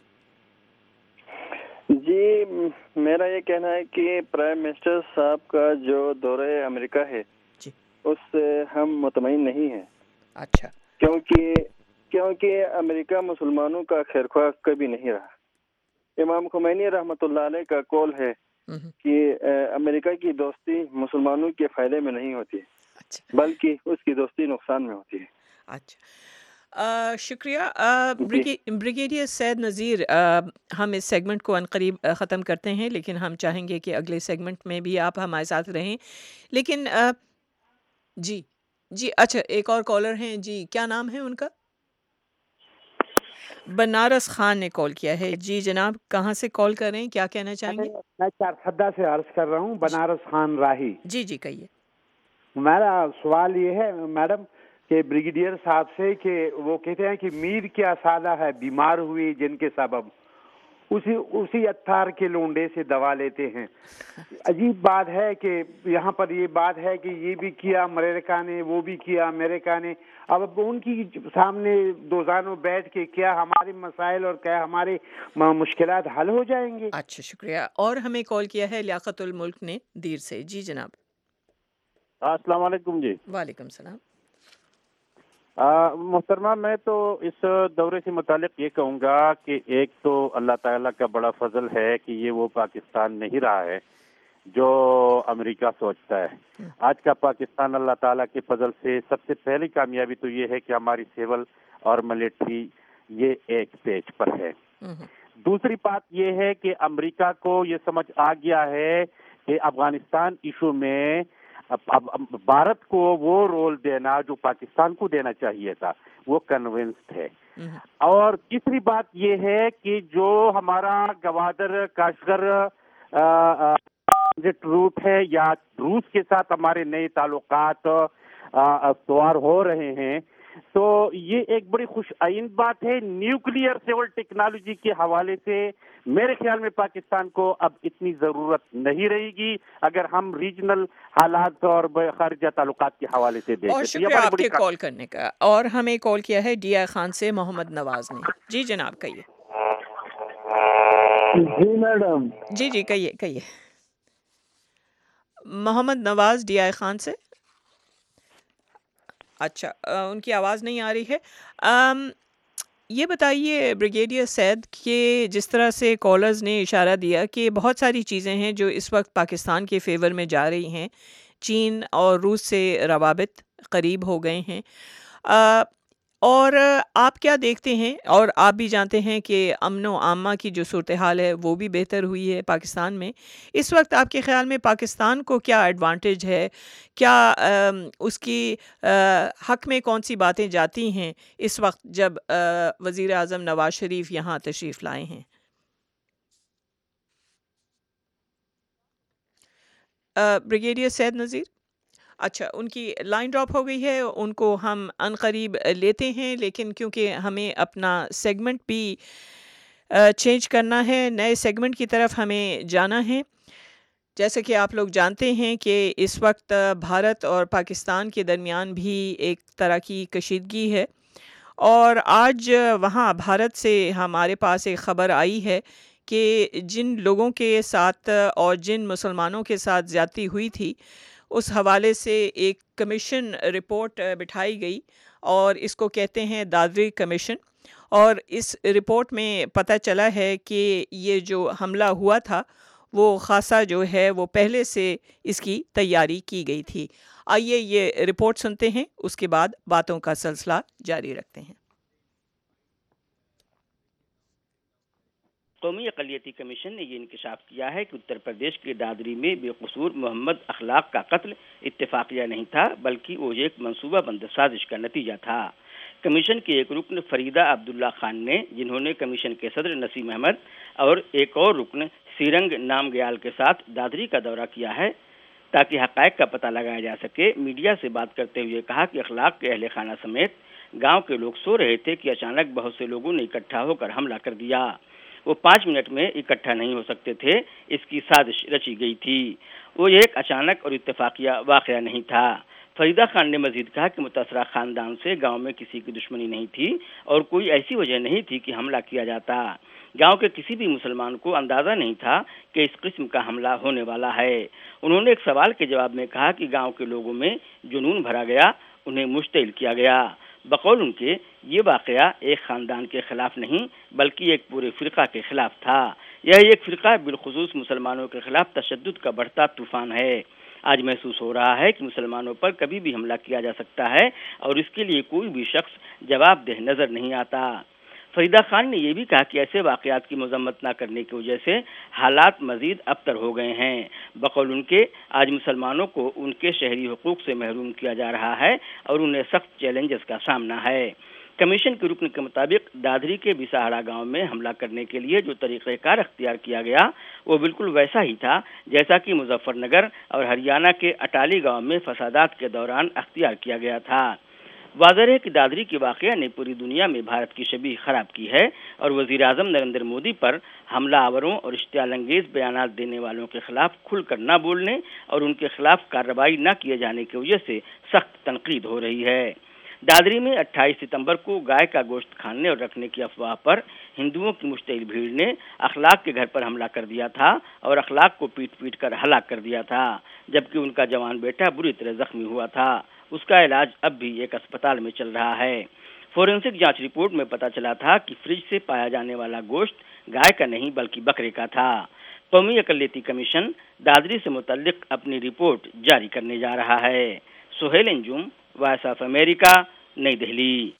جی میرا یہ کہنا ہے کہ پرائم منسٹر صاحب کا جو دورہ امریکہ ہے اس سے ہم مطمئن نہیں ہیں. اچھا. کیونکہ امریکہ مسلمانوں کا خیرخواہ کبھی نہیں رہا. امام خمینی رحمۃ اللہ علیہ کا قول ہے کہ امریکہ کی دوستی مسلمانوں کے فائدے میں نہیں ہوتی بلکہ اس کی دوستی نقصان میں ہوتی ہے. اچھا شکریہ. بریگیڈیئر سید نذیر، ہم اس سیگمنٹ کو عنقریب ختم کرتے ہیں، لیکن ہم چاہیں گے کہ اگلے سیگمنٹ میں بھی آپ ہمارے ساتھ رہیں. لیکن جی اچھا ایک اور کالر ہیں. جی کیا نام ہے ان کا؟ بنارس خان نے کال کیا ہے. جی جناب کہاں سے کال کر رہے ہیں، کیا کہنا چاہیں گے؟ میں چارسدہ سے عرض کر رہا ہوں. بنارس خان راہی. جی کہیے. میرا سوال یہ ہے میڈم کہ بریگیڈیئر صاحب سے کہ وہ کہتے ہیں کہ میر کیا سادہ ہے بیمار ہوئی جن کے سبب اسی اتھار کے لونڈے سے دوا لیتے ہیں. عجیب بات ہے کہ یہاں پر یہ بات ہے کہ یہ بھی کیا امریکہ نے، وہ بھی کیا امریکہ نے. اب ان کی سامنے دوزانوں بیٹھ کے کیا ہمارے مسائل اور کیا ہمارے مشکلات حل ہو جائیں گے؟ اچھا شکریہ. اور ہمیں کال کیا ہے لیاقت الملک نے دیر سے. جی جناب. السلام علیکم جی. وعلیکم السلام. محترمہ, میں تو اس دورے سے متعلق یہ کہوں گا کہ ایک تو اللہ تعالیٰ کا بڑا فضل ہے کہ یہ وہ پاکستان نہیں رہا ہے جو امریکہ سوچتا ہے. آج کا پاکستان اللہ تعالیٰ کے فضل سے سب سے پہلی کامیابی تو یہ ہے کہ ہماری سیول اور ملٹری یہ ایک پیج پر ہے. دوسری بات یہ ہے کہ امریکہ کو یہ سمجھ آ گیا ہے کہ افغانستان ایشو میں بھارت کو وہ رول دینا جو پاکستان کو دینا چاہیے تھا, وہ کنونسڈ ہے. اور تیسری بات یہ ہے کہ جو ہمارا گوادر کاشغر ٹرانزٹ روٹ ہے یا روس کے ساتھ ہمارے نئے تعلقات استوار ہو رہے ہیں, تو یہ ایک بڑی خوش آئند بات ہے. نیوکلیئر سیول ٹیکنالوجی کے حوالے سے میرے خیال میں پاکستان کو اب اتنی ضرورت نہیں رہے گی اگر ہم ریجنل حالات اور خارجہ تعلقات کے حوالے سے دیکھیں. اور شکریہ آپ کے کال کرنے کا. اور ہمیں کال کیا ہے ڈی آئی خان سے محمد نواز نے. جی جناب کہیے. جی میڈم. جی کہیے. محمد نواز ڈی آئی خان سے. اچھا, ان کی آواز نہیں آ رہی ہے. یہ بتائیے بریگیڈیئر سید کہ جس طرح سے کالرز نے اشارہ دیا کہ بہت ساری چیزیں ہیں جو اس وقت پاکستان کے فیور میں جا رہی ہیں. چین اور روس سے روابط قریب ہو گئے ہیں, اور آپ کیا دیکھتے ہیں, اور آپ بھی جانتے ہیں کہ امن و عامہ کی جو صورتحال ہے وہ بھی بہتر ہوئی ہے پاکستان میں. اس وقت آپ کے خیال میں پاکستان کو کیا ایڈوانٹیج ہے, کیا اس کی حق میں کون سی باتیں جاتی ہیں اس وقت جب وزیر اعظم نواز شریف یہاں تشریف لائے ہیں؟ بریگیڈیئر سید نذیر. اچھا, ان کی لائن ڈراپ ہو گئی ہے, ان کو ہم عنقریب لیتے ہیں, لیکن کیونکہ ہمیں اپنا سیگمنٹ بھی چینج کرنا ہے, نئے سیگمنٹ کی طرف ہمیں جانا ہے. جیسے کہ آپ لوگ جانتے ہیں کہ اس وقت بھارت اور پاکستان کے درمیان بھی ایک طرح کی کشیدگی ہے, اور آج وہاں بھارت سے ہمارے پاس ایک خبر آئی ہے کہ جن لوگوں کے ساتھ اور جن مسلمانوں کے ساتھ زیادتی ہوئی تھی اس حوالے سے ایک کمیشن رپورٹ بٹھائی گئی, اور اس کو کہتے ہیں دادری کمیشن. اور اس رپورٹ میں پتہ چلا ہے کہ یہ جو حملہ ہوا تھا وہ خاصا جو ہے وہ پہلے سے اس کی تیاری کی گئی تھی. آئیے یہ رپورٹ سنتے ہیں, اس کے بعد باتوں کا سلسلہ جاری رکھتے ہیں. قومی اقلیتی کمیشن نے یہ انکشاف کیا ہے کہ اتر پردیش کے دادری میں بے قصور محمد اخلاق کا قتل اتفاقیہ نہیں تھا, بلکہ وہ ایک منصوبہ بند سازش کا نتیجہ تھا. کمیشن کے ایک رکن فریدہ عبداللہ خان نے, جنہوں نے کمیشن کے صدر نسیم احمد اور ایک اور رکن سیرنگ نام گیال کے ساتھ دادری کا دورہ کیا ہے تاکہ حقائق کا پتہ لگایا جا سکے, میڈیا سے بات کرتے ہوئے کہا کہ اخلاق کے اہل خانہ سمیت گاؤں کے لوگ سو رہے تھے کہ اچانک بہت سے لوگوں نے اکٹھا ہو کر حملہ کر دیا. وہ 5 منٹ میں اکٹھا نہیں ہو سکتے تھے, اس کی سازش رچی گئی تھی. وہ ایک اچانک اور اتفاقیہ واقعہ نہیں تھا. فریدہ خان نے مزید کہا کہ متاثرہ خاندان سے گاؤں میں کسی کی دشمنی نہیں تھی اور کوئی ایسی وجہ نہیں تھی کہ حملہ کیا جاتا. گاؤں کے کسی بھی مسلمان کو اندازہ نہیں تھا کہ اس قسم کا حملہ ہونے والا ہے. انہوں نے ایک سوال کے جواب میں کہا کہ گاؤں کے لوگوں میں جنون بھرا گیا, انہیں مشتعل کیا گیا. بقول ان کے یہ واقعہ ایک خاندان کے خلاف نہیں بلکہ ایک پورے فرقہ کے خلاف تھا. یہ ایک فرقہ بالخصوص مسلمانوں کے خلاف تشدد کا بڑھتا طوفان ہے. آج محسوس ہو رہا ہے کہ مسلمانوں پر کبھی بھی حملہ کیا جا سکتا ہے اور اس کے لیے کوئی بھی شخص جواب دہ نظر نہیں آتا. فریدہ خان نے یہ بھی کہا کہ ایسے واقعات کی مذمت نہ کرنے کی وجہ سے حالات مزید ابتر ہو گئے ہیں. بقول ان کے آج مسلمانوں کو ان کے شہری حقوق سے محروم کیا جا رہا ہے اور انہیں سخت چیلنجز کا سامنا ہے. کمیشن کے رکن کے مطابق دادری کے بساہڑا گاؤں میں حملہ کرنے کے لیے جو طریقہ کار اختیار کیا گیا وہ بالکل ویسا ہی تھا جیسا کہ مظفر نگر اور ہریانہ کے اٹالی گاؤں میں فسادات کے دوران اختیار کیا گیا تھا. واضح ہے کہ دادری کے واقعہ نے پوری دنیا میں بھارت کی شبیہ خراب کی ہے اور وزیر اعظم نریندر مودی پر حملہ آوروں اور اشتعال انگیز بیانات دینے والوں کے خلاف کھل کر نہ بولنے اور ان کے خلاف کارروائی نہ کیے جانے کی وجہ سے سخت تنقید ہو رہی ہے. دادری میں 28 ستمبر کو گائے کا گوشت کھانے اور رکھنے کی افواہ پر ہندوؤں کی مشتعل بھیڑ نے اخلاق کے گھر پر حملہ کر دیا تھا اور اخلاق کو پیٹ پیٹ کر ہلاک کر دیا تھا. جبکہ ان کا جوان بیٹا بری طرح زخمی ہوا تھا. اس کا علاج اب بھی ایک اسپتال میں چل رہا ہے. فورینسک جانچ رپورٹ میں پتہ چلا تھا کہ فریج سے پایا جانے والا گوشت گائے کا نہیں بلکہ بکرے کا تھا. قومی اقلیتی کمیشن دادری سے متعلق اپنی رپورٹ جاری کرنے جا رہا ہے. Sohail Anjum, voice of America, نئی دہلی.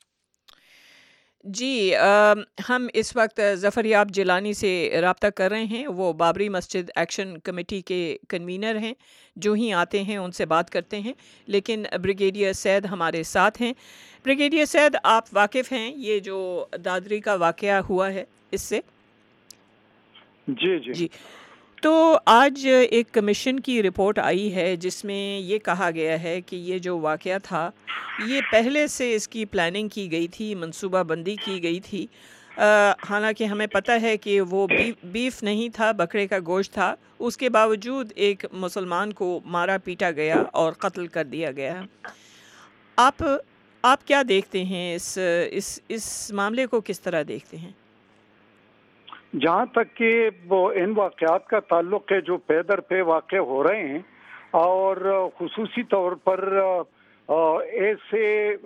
جی ہم اس وقت ظفریاب جیلانی سے رابطہ کر رہے ہیں. وہ بابری مسجد ایکشن کمیٹی کے کنوینر ہیں. جو ہی آتے ہیں ان سے بات کرتے ہیں. لیکن بریگیڈیئر سید ہمارے ساتھ ہیں. بریگیڈیئر سید، آپ واقف ہیں یہ جو دادری کا واقعہ ہوا ہے اس سے؟ جی. تو آج ایک کمیشن کی رپورٹ آئی ہے جس میں یہ کہا گیا ہے کہ یہ جو واقعہ تھا یہ پہلے سے اس کی پلاننگ کی گئی تھی، منصوبہ بندی کی گئی تھی. حالانکہ ہمیں پتہ ہے کہ وہ بیف نہیں تھا، بکرے کا گوشت تھا. اس کے باوجود ایک مسلمان کو مارا پیٹا گیا اور قتل کر دیا گیا. آپ کیا دیکھتے ہیں اس معاملے کو، کس طرح دیکھتے ہیں؟ جہاں تک کہ وہ ان واقعات کا تعلق ہے جو پے در پے واقع ہو رہے ہیں، اور خصوصی طور پر ایسے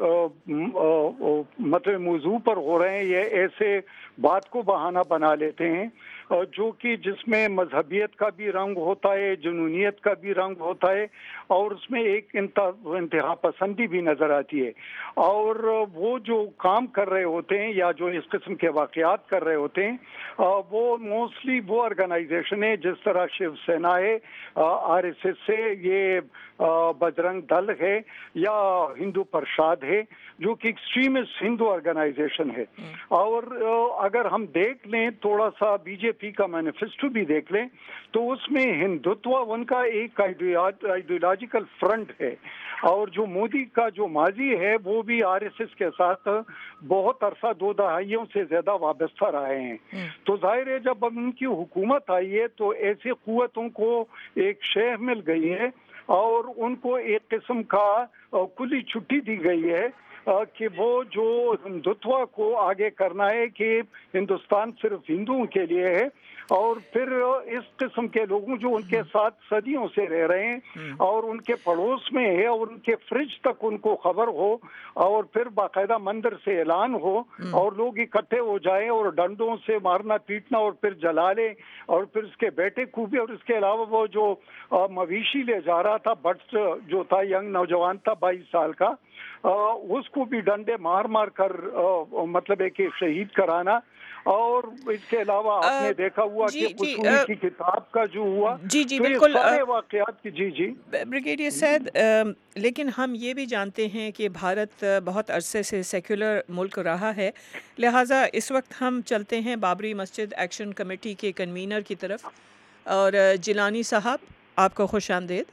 مطلب موضوع پر ہو رہے ہیں، یہ ایسے بات کو بہانہ بنا لیتے ہیں جو کہ جس میں مذہبیت کا بھی رنگ ہوتا ہے، جنونیت کا بھی رنگ ہوتا ہے، اور اس میں ایک انتہا پسندی بھی نظر آتی ہے. اور وہ جو کام کر رہے ہوتے ہیں یا جو اس قسم کے واقعات کر رہے ہوتے ہیں وہ موسٹلی وہ آرگنائزیشن ہے جس طرح شیو سینا ہے، RSS ہے، یہ بجرنگ دل ہے، یا ہندو پرشاد ہے جو کہ ایکسٹریمسٹ ہندو آرگنائزیشن ہے. اور اگر ہم دیکھ لیں تھوڑا سا BJP کا مینیفیسٹو بھی دیکھ لیں تو اس میں ہندوتوا ان کا ایک آئیڈیولوجیکل فرنٹ ہے، اور جو مودی کا جو ماضی ہے وہ بھی RSS کے ساتھ بہت عرصہ 2 دہائیوں سے زیادہ وابستہ رہے ہیں. تو ظاہر ہے جب ان کی حکومت آئی ہے تو ایسی قوتوں کو ایک شہ مل گئی ہے اور ان کو ایک قسم کا کلی چھٹی دی گئی ہے کہ وہ جو ہندوتوا کو آگے کرنا ہے کہ ہندوستان صرف ہندوؤں کے لیے ہے، اور پھر اس قسم کے لوگوں جو ان کے ساتھ صدیوں سے رہ رہے ہیں اور ان کے پڑوس میں ہے اور ان کے فریج تک ان کو خبر ہو، اور پھر باقاعدہ مندر سے اعلان ہو اور لوگ اکٹھے ہو جائیں اور ڈنڈوں سے مارنا پیٹنا اور پھر جلا لیں، اور پھر اس کے بیٹے کو بھی، اور اس کے علاوہ وہ جو مویشی لے جا رہا تھا بٹ جو تھا ینگ نوجوان تھا 22 سال کا، اس کو بھی ڈنڈے مار مار کر مطلب ہے کہ شہید کرانا. اور اس کے علاوہ آپ نے دیکھا ہوا کہ اصولی کی کتاب کا جو ہوا، جی بالکل سارے واقعات کی. جی بریگیڈیئر سید، لیکن ہم یہ بھی جانتے ہیں کہ بھارت بہت عرصے سے سیکولر ملک رہا ہے، لہٰذا اس وقت ہم چلتے ہیں بابری مسجد ایکشن کمیٹی کے کنوینر کی طرف. اور جیلانی صاحب، آپ کو خوش آمدید.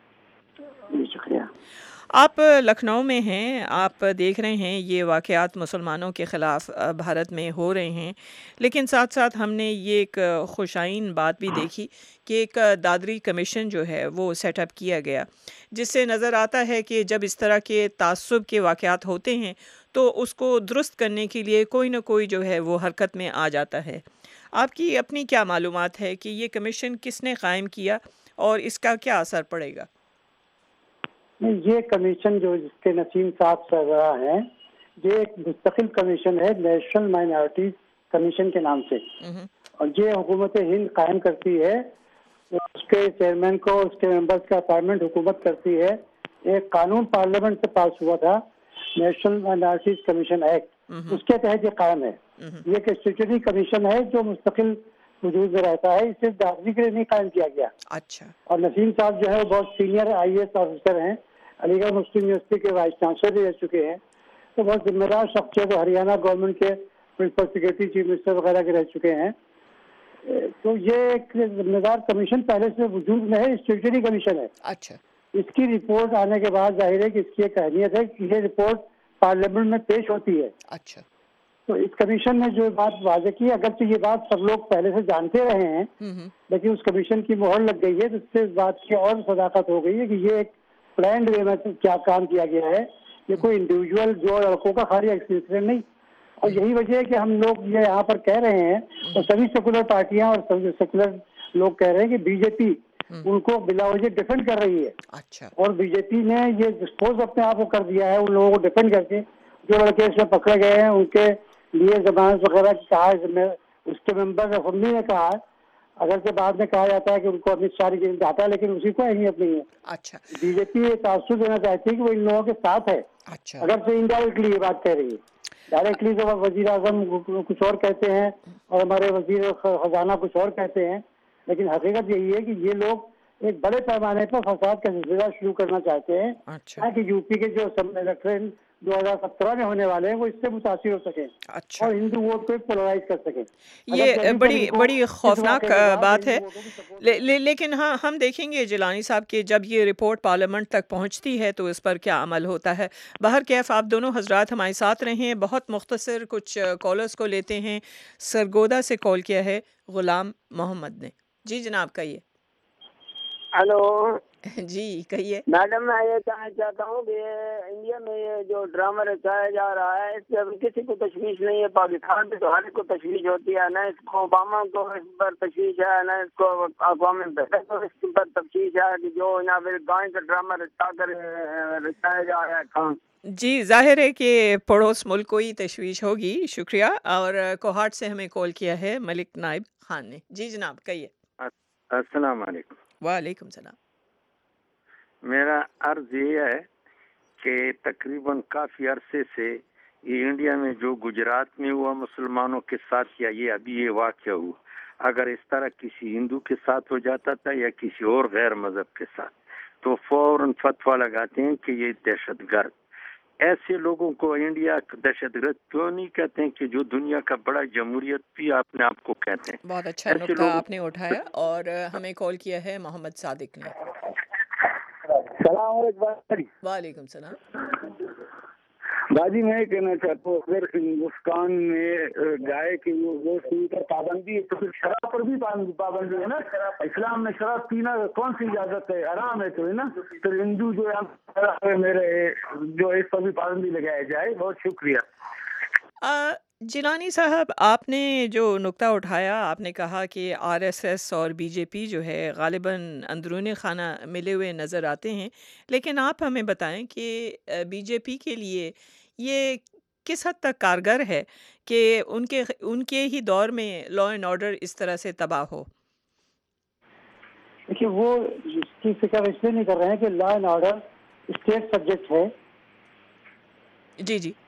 شکریہ. آپ لکھنؤ میں ہیں، آپ دیکھ رہے ہیں یہ واقعات مسلمانوں کے خلاف بھارت میں ہو رہے ہیں، لیکن ساتھ ساتھ ہم نے یہ ایک خوشائن بات بھی دیکھی کہ ایک دادری کمیشن جو ہے وہ سیٹ اپ کیا گیا، جس سے نظر آتا ہے کہ جب اس طرح کے تعصب کے واقعات ہوتے ہیں تو اس کو درست کرنے کے لیے کوئی نہ کوئی جو ہے وہ حرکت میں آ جاتا ہے. آپ کی اپنی کیا معلومات ہے کہ یہ کمیشن کس نے قائم کیا اور اس کا کیا اثر پڑے گا؟ یہ کمیشن جو جس کے نسیم صاحب سربراہ ہیں، یہ ایک مستقل کمیشن ہے نیشنل مائنارٹیز کمیشن کے نام سے، اور یہ حکومت ہند قائم کرتی ہے. اس کے چیئرمین کو، اس کے ممبرز کا اپائنٹمنٹ حکومت کرتی ہے. ایک قانون پارلیمنٹ سے پاس ہوا تھا، نیشنل مائنارٹیز کمیشن ایکٹ، اس کے تحت یہ قائم ہے. یہ ایک اسٹیچوٹری کمیشن ہے جو مستقل وجود میں رہتا ہے، اسے دادری کے لیے نہیں قائم کیا گیا. اچھا. اور نسیم صاحب جو ہے وہ بہت سینئر IAS آفیسر ہیں، علی گڑھ مسلم یونیورسٹی کے وائس چانسلر بھی رہ چکے ہیں، تو بہت ذمہ دار شخصیت ہریانہ گورنمنٹ کے پرنسپل سیکرٹری، چیف منسٹر وغیرہ کے رہ چکے ہیں. تو یہ ایک ذمہ دار کمیشن پہلے سے وجود میں ہے، اسٹیچوٹری کمیشن ہے. اچھا. اس کی رپورٹ آنے کے بعد ظاہر ہے کہ اس کی ایک اہمیت ہے کہ یہ رپورٹ پارلیمنٹ میں پیش ہوتی ہے. اچھا. تو اس کمیشن نے جو بات واضح کی، اگرچہ یہ بات سب لوگ پہلے سے جانتے رہے ہیں، لیکن اس کمیشن کی مہر لگ گئی ہے، تو اس سے اس بات کی اور صداقت ہو گئی ہے کہ یہ ایک پلانڈ وے میں کیا کام کیا گیا ہے. یہ کوئی انڈیویجول جو لڑکوں کا خالی ایکسپیرینس نہیں. اور یہی وجہ ہے کہ ہم لوگ یہ یہاں پر کہہ رہے ہیں، اور سبھی سیکولر پارٹیاں اور سبھی سیکولر لوگ کہہ رہے ہیں کہ BJP ان کو بلا وجہ ڈیفینڈ کر رہی ہے. اچھا. اور بی جے پی نے یہ ڈسپوز اپنے آپ کو کر دیا ہے ان لوگوں کو ڈیفینڈ کر کے. جو لڑکے اس میں پکڑے گئے ہیں ان کے لیے ضمانت وغیرہ کی کہا ہے, اس کے ممبر اسمبلی نے کہا ہے, اگرچہ بعد میں کہا جاتا ہے کہ ان کو امت شاہ کی جیل جاتا ہے, لیکن اسی کو اہمیت نہیں ہے. اچھا. بی جے پی یہ تاثر دینا چاہتی ہے کہ وہ ان لوگوں کے ساتھ ہے. اچھا. اگرچہ انڈائریکٹلی یہ بات کہہ رہی ہے, ڈائریکٹلی تو وزیر اعظم کچھ اور کہتے ہیں اور ہمارے وزیر خزانہ کچھ اور کہتے ہیں, لیکن حقیقت یہی ہے کہ یہ لوگ ایک بڑے پیمانے پر فساد کا سلسلہ شروع کرنا چاہتے ہیں تاکہ یو پی کے جو الیکشن 2017 میں ہونے والے ہیں وہ اس سے متاثر ہو سکیں اور ہندو ووٹ کو پولرائز کر سکیں. یہ بڑی خوفناک بات ہے. لیکن ہاں ہم دیکھیں گے جیلانی صاحب کہ جب یہ رپورٹ پارلیمنٹ تک پہنچتی ہے تو اس پر کیا عمل ہوتا ہے. بہرکیف آپ دونوں حضرات ہمارے ساتھ رہیں. بہت مختصر کچھ کالرز کو لیتے ہیں. سرگودا سے کال کیا ہے غلام محمد نے. جی جناب کہیے. ہلو جی کہیے. میڈم میں یہ کہنا چاہتا ہوں کہ انڈیا میں یہ جو ڈرامہ رچایا جا رہا ہے اس سے ابھی کسی کو تشویش نہیں ہے. پاکستان میں تو ہر ایک کو تشویش ہوتی ہے, نہ اس کو اوباما کو اس پر تشویش ہے, نہ اس کو اقوام متحدہ کو اس پر تشویش ہے کہ جو یہاں پہ گائیں کا ڈرامہ رچایا جا رہا ہے. جی ظاہر ہے کہ پڑوس ملک کو ہی تشویش ہوگی. شکریہ. اور کوہاٹ سے ہمیں کال کیا ہے ملک نائب خان نے. جی جناب کہیے. السلام علیکم. وعلیکم السلام. میرا عرض یہ ہے کہ تقریباً کافی عرصے سے یہ انڈیا میں جو گجرات میں ہوا مسلمانوں کے ساتھ یا یہ ابھی یہ واقعہ ہوا, اگر اس طرح کسی ہندو کے ساتھ ہو جاتا تھا یا کسی اور غیر مذہب کے ساتھ تو فوراً فتویٰ لگاتے ہیں کہ یہ دہشت گرد. ایسے لوگوں کو انڈیا دہشت گرد کیوں نہیں کہتے ہیں کہ جو دنیا کا بڑا جمہوریت بھی اپنے آپ کو کہتے ہیں. بہت اچھا نکتہ آپ نے اٹھایا. اور ہمیں کال کیا ہے محمد صادق نے. السلام علیکم. وعلیکم السلام. باجی میں کہنا چاہتا ہوں اگر ہندوستان میں جائے کہ وہ سوئی پر پابندی ہے تو پھر شراب پر بھی پابندی ہے نا. اسلام میں شراب پینا کون سی اجازت ہے, حرام ہے تو ہے نا. پھر ہندو جو ہے میرے جو اس پر بھی پابندی لگایا جائے. بہت شکریہ. جیلانی صاحب آپ نے جو نکتہ اٹھایا, آپ نے کہا کہ آر ایس ایس اور بی جے پی جو ہے غالباً اندرون خانہ ملے ہوئے نظر آتے ہیں, لیکن آپ ہمیں بتائیں کہ بی جے پی کے لیے یہ کس حد تک کارگر ہے کہ ان کے ہی دور میں لا اینڈ آرڈر اس طرح سے تباہ ہو. دیکھیے وہ اس کی فکر اس لیے نہیں کر رہے ہیں کہ law and order state subject ہے. جی جی.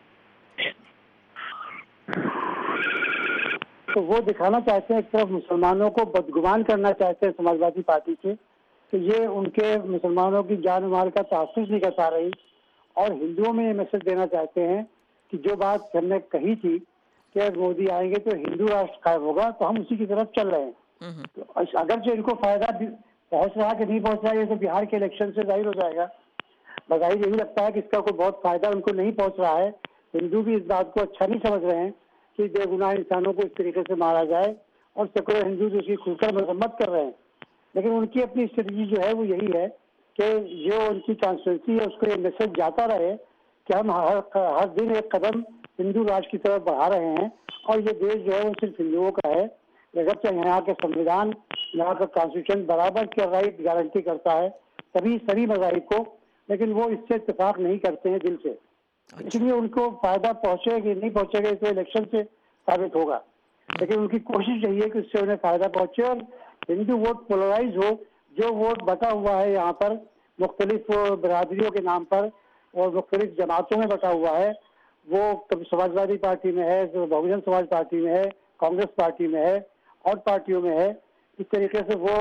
تو وہ دکھانا چاہتے ہیں ایک طرف مسلمانوں کو بدگمان کرنا چاہتے ہیں سماجوادی پارٹی سے کہ یہ ان کے مسلمانوں کی جان و مال کا تحفظ نہیں کر پا رہی, اور ہندوؤں میں یہ میسج دینا چاہتے ہیں کہ جو بات ہم نے کہی تھی کہ مودی آئیں گے تو ہندو راشٹر قائم ہوگا, تو ہم اسی کی طرف چل رہے ہیں. اگرچہ ان کو فائدہ پہنچ رہا کہ نہیں پہنچ رہا یہ تو بہار کے الیکشن سے ظاہر ہو جائے گا. بظاہر یہی لگتا ہے کہ اس کا کوئی بہت فائدہ ان کو نہیں پہنچ رہا ہے. ہندو بھی اس بات کو اچھا نہیں سمجھ رہے ہیں کہ بے گناہ انسانوں کو اس طریقے سے مارا جائے, اور سینکڑوں ہندو جو اس کی کھل کر مذمت کر رہے ہیں. لیکن ان کی اپنی اسٹریٹجی جو ہے وہ یہی ہے کہ جو ان کی کانسٹیٹوئنسی ہے اس کو یہ میسج جاتا رہے کہ ہم ہر دن ایک قدم ہندو راج کی طرف بڑھا رہے ہیں, اور یہ دیش جو ہے وہ صرف ہندوؤں کا ہے. اگرچہ یہاں کے سنویدھان, یہاں کا کانسٹیٹیوشن برابر کے رائٹ گارنٹی کرتا ہے سبھی مذاہب کو, لیکن وہ اس سے اتفاق نہیں کرتے ہیں دل سے. اس لیے ان کو فائدہ پہنچے گا نہیں پہنچے گا تو الیکشن سے ثابت ہوگا, لیکن ان کی کوشش یہی ہے کہ اس سے انہیں فائدہ پہنچے اور ہندو ووٹ پولرائز ہو. جو ووٹ بٹا ہوا ہے یہاں پر مختلف برادریوں کے نام پر اور مختلف جماعتوں میں بٹا ہوا ہے, وہ کبھی سماجوادی پارٹی میں ہے, بہوجن سماج پارٹی میں ہے, کانگریس پارٹی میں ہے, اور پارٹیوں میں ہے. اس طریقے سے وہ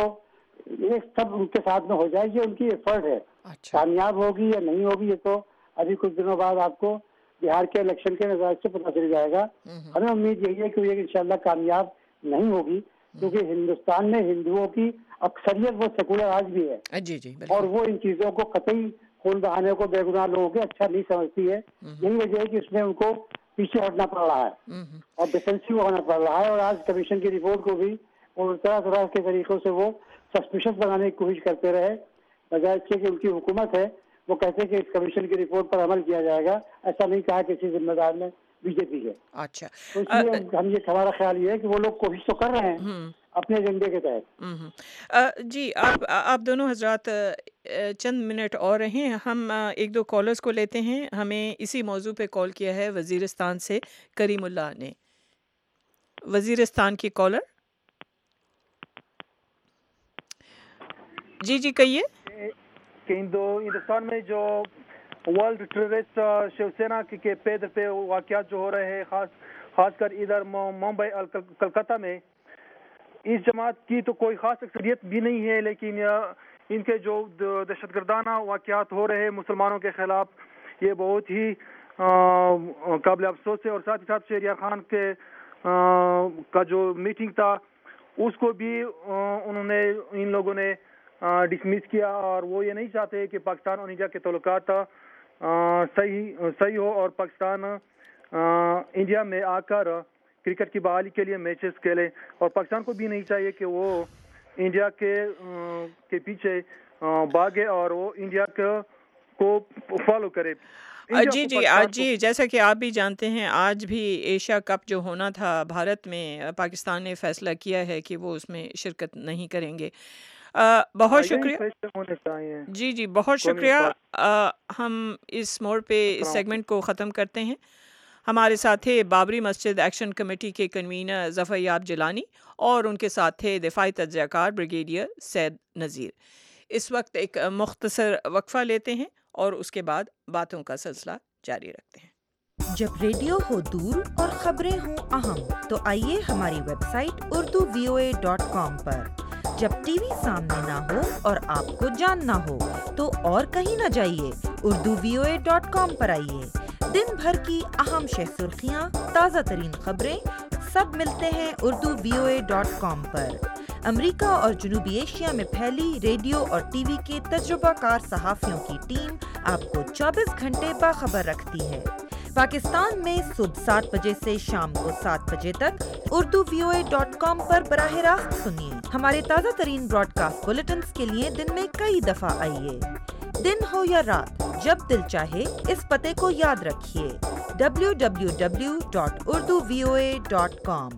یہ سب ان کے ساتھ میں ہو جائے. یہ ان کی ایفرٹ ہے. کامیاب ہوگی یا نہیں ہوگی یہ تو ابھی کچھ دنوں بعد آپ کو بہار کے الیکشن کے نظر سے پتہ چل جائے گا. ہمیں امید یہی ہے کہ یہ انشاءاللہ کامیاب نہیں ہوگی, کیونکہ ہندوستان میں ہندوؤں کی اکثریت وہ سیکولر آج بھی ہے. جی جی. اور وہ ان چیزوں کو قطعی خون بہانے کو بے گناہ لوگوں کے اچھا نہیں سمجھتی ہے. یہی وجہ ہے کہ اس میں ان کو پیچھے ہٹنا پڑ رہا ہے اور ڈیفینسو ہونا پڑ رہا ہے. اور آج کمیشن کی رپورٹ کو بھی اور طرح کے طریقوں سے وہ سسپیشس بنانے کی کوشش کرتے رہے, بجائے اس کے کہ ان کی حکومت ہے وہ کہتے ہیں کہ اس کمیشن کی رپورٹ پر عمل کیا جائے گا. ایسا نہیں کہا کسی ذمہ دار نے بی جے پی ہے. اچھا. تو اس لیے ہم یہ ہمارا خیال یہ ہے کہ وہ لوگ کوشش تو کر رہے ہیں, اپنے ایجنڈے کے تحت. جی آپ دونوں حضرات چند منٹ اور رہیں. ہم ایک دو کالرز کو لیتے ہیں. ہمیں اسی موضوع پہ کال کیا ہے وزیرستان سے کریم اللہ نے. وزیرستان کی کالر. جی کہیے. کہ ہندوستان میں جو ورلڈ ٹورسٹ شیو سینا کے پیدر پہ واقعات جو ہو رہے ہیں خاص کر ادھر ممبئی اور کلکتہ میں, اس جماعت کی تو کوئی خاص اکثریت بھی نہیں ہے, لیکن ان کے جو دہشت گردانہ واقعات ہو رہے ہیں مسلمانوں کے خلاف, یہ بہت ہی قابل افسوس ہے. اور ساتھ ہی ساتھ شہریار خان کے کا جو میٹنگ تھا اس کو بھی ان لوگوں نے ڈسمس کیا, اور وہ یہ نہیں چاہتے کہ پاکستان اور انڈیا کے تعلقات صحیح ہو اور پاکستان انڈیا میں آ کر کرکٹ کی بحالی کے لیے میچز کھیلے, اور پاکستان کو بھی نہیں چاہیے کہ وہ انڈیا کے پیچھے بھاگے اور وہ انڈیا کو فالو کرے. جی جیسا کہ آپ بھی جانتے ہیں آج بھی ایشیا کپ جو ہونا تھا بھارت میں, پاکستان نے فیصلہ کیا ہے کہ وہ اس میں شرکت نہیں کریں گے. بہت شکریہ. جی بہت شکریہ. ہم اس موڑ پہ اس سیگمنٹ کو ختم کرتے ہیں. ہمارے ساتھ تھے بابری مسجد ایکشن کمیٹی کے کنوینر ظفر یاب جیلانی, اور ان کے ساتھ تھے دفاعی تجزیہ کار بریگیڈیئر سید نذیر. اس وقت ایک مختصر وقفہ لیتے ہیں اور اس کے بعد باتوں کا سلسلہ جاری رکھتے ہیں. جب ریڈیو ہو دور اور خبریں ہوں اہم تو آئیے ہماری ویب سائٹ urduvoa.com پر. جب ٹی وی سامنے نہ ہو اور آپ کو جاننا ہو تو اور کہیں نہ جائیے, urduvoa.com پر آئیے. دن بھر کی اہم شہ سرخیاں, تازہ ترین خبریں سب ملتے ہیں urduvoa.com پر. امریکہ اور جنوبی ایشیا میں پھیلی ریڈیو اور ٹی وی کے تجربہ کار صحافیوں کی ٹیم آپ کو 24 گھنٹے باخبر رکھتی ہے. پاکستان میں صبح 7 بجے سے شام کو 7 بجے تک urduvoa.com پر براہ راست سنیے. ہمارے تازہ ترین براڈ کاسٹ بلیٹنز کے لیے دن میں کئی دفعہ آئیے. دن ہو یا رات, جب دل چاہے اس پتے کو یاد رکھیے, www.urduvoa.com.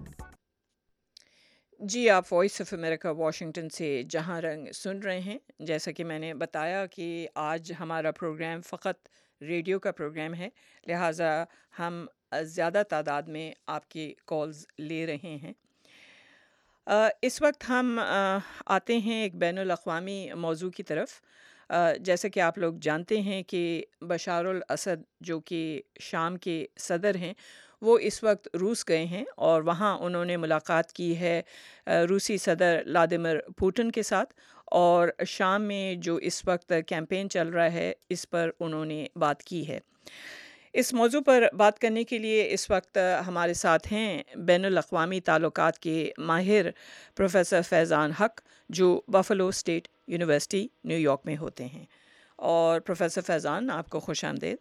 جی آپ وائس آف امریکہ واشنگٹن سے جہاں رنگ سن رہے ہیں. جیسا کہ میں نے بتایا کہ آج ہمارا پروگرام فقط ریڈیو کا پروگرام ہے, لہٰذا ہم زیادہ تعداد میں آپ کی کالز لے رہے ہیں. اس وقت ہم آتے ہیں ایک بین الاقوامی موضوع کی طرف. جیسا کہ آپ لوگ جانتے ہیں کہ بشار الاسد جو کہ شام کے صدر ہیں, وہ اس وقت روس گئے ہیں اور وہاں انہوں نے ملاقات کی ہے روسی صدر ولادیمیر پوٹن کے ساتھ, اور شام میں جو اس وقت کیمپین چل رہا ہے اس پر انہوں نے بات کی ہے. اس موضوع پر بات کرنے کے لیے اس وقت ہمارے ساتھ ہیں بین الاقوامی تعلقات کے ماہر پروفیسر فیضان حق, جو Buffalo State University New York میں ہوتے ہیں. اور پروفیسر فیضان, آپ کو خوش آمدید.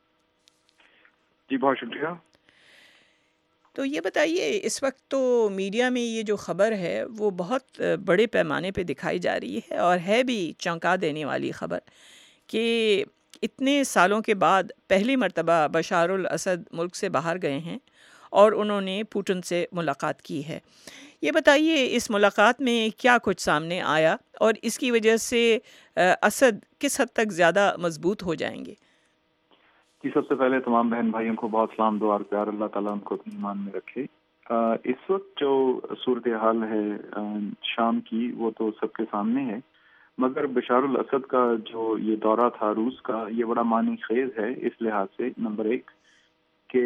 جی بہت شکریہ. تو یہ بتائیے, اس وقت تو میڈیا میں یہ جو خبر ہے وہ بہت بڑے پیمانے پہ دکھائی جا رہی ہے, اور ہے بھی چونکا دینے والی خبر, کہ اتنے سالوں کے بعد پہلی مرتبہ بشار الاسد ملک سے باہر گئے ہیں اور انہوں نے پوٹن سے ملاقات کی ہے. یہ بتائیے اس ملاقات میں کیا کچھ سامنے آیا, اور اس کی وجہ سے اسد کس حد تک زیادہ مضبوط ہو جائیں گے؟ جی, سب سے پہلے تمام بہن بھائیوں کو بہت سلام, دعا اور پیار, اللہ تعالیٰ ان کو اپنے ایمان میں رکھے. اس وقت جو صورتحال ہے شام کی وہ تو سب کے سامنے ہے, مگر بشار الاسد کا جو یہ دورہ تھا روس کا, یہ بڑا معنی خیز ہے اس لحاظ سے. نمبر ایک کہ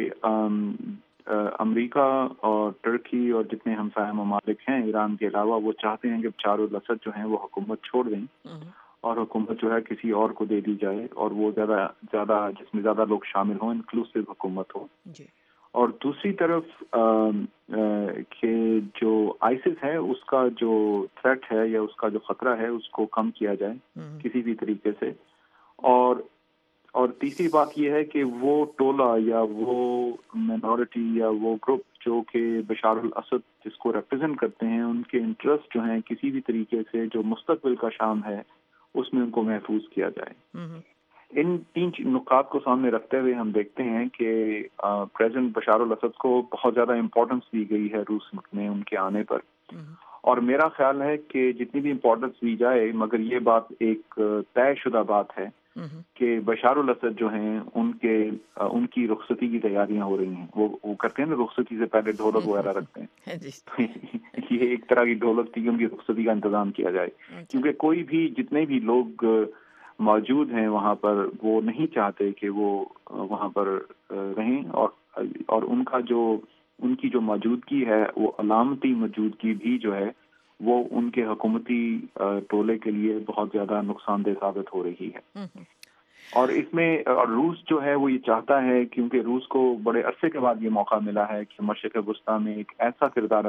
امریکہ اور ترکی اور جتنے ہمسایہ ممالک ہیں ایران کے علاوہ, وہ چاہتے ہیں کہ بشار الاسد جو ہیں وہ حکومت چھوڑ دیں اور حکومت جو ہے کسی اور کو دے دی جائے, اور وہ زیادہ جس میں زیادہ لوگ شامل ہوں, انکلوسیو حکومت ہو. اور دوسری طرف کہ جو آئسس ہے اس کا جو تھریٹ ہے یا اس کا جو خطرہ ہے اس کو کم کیا جائے کسی بھی طریقے سے. اور تیسری بات یہ ہے کہ وہ ٹولہ یا وہ مائنورٹی یا وہ گروپ جو کہ بشار الاسد جس کو ریپرزینٹ کرتے ہیں, ان کے انٹرسٹ جو ہیں کسی بھی طریقے سے جو مستقبل کا شام ہے اس میں ان کو محفوظ کیا جائے. ان تین نکات کو سامنے رکھتے ہوئے ہم دیکھتے ہیں کہ پریزیڈنٹ بشار الاسد کو بہت زیادہ امپورٹنس دی گئی ہے روس ملک میں ان کے آنے پر, اور میرا خیال ہے کہ جتنی بھی امپورٹنس دی جائے مگر یہ بات ایک طے شدہ بات ہے کہ بشار الاسد جو ہیں ان کی رخصتی کی تیاریاں ہو رہی ہیں. وہ کرتے ہیں نا رخصتی سے پہلے ڈھولک وغیرہ رکھتے ہیں. یہ ایک طرح کی ڈھولک تھی کہ ان کی رخصتی کا انتظام کیا جائے, کیونکہ کوئی بھی جتنے بھی لوگ موجود ہیں وہاں پر وہ نہیں چاہتے کہ وہ وہاں پر رہیں, اور ان کی جو موجودگی ہے وہ علامتی موجودگی بھی جو ہے وہ ان کے حکومتی ٹولے کے لیے بہت زیادہ نقصان دہ ثابت ہو رہی ہے. اور اس میں روس جو ہے وہ یہ چاہتا ہے, کیونکہ روس کو بڑے عرصے کے بعد یہ موقع ملا ہے کہ مشرق وسطیٰ میں ایک ایسا کردار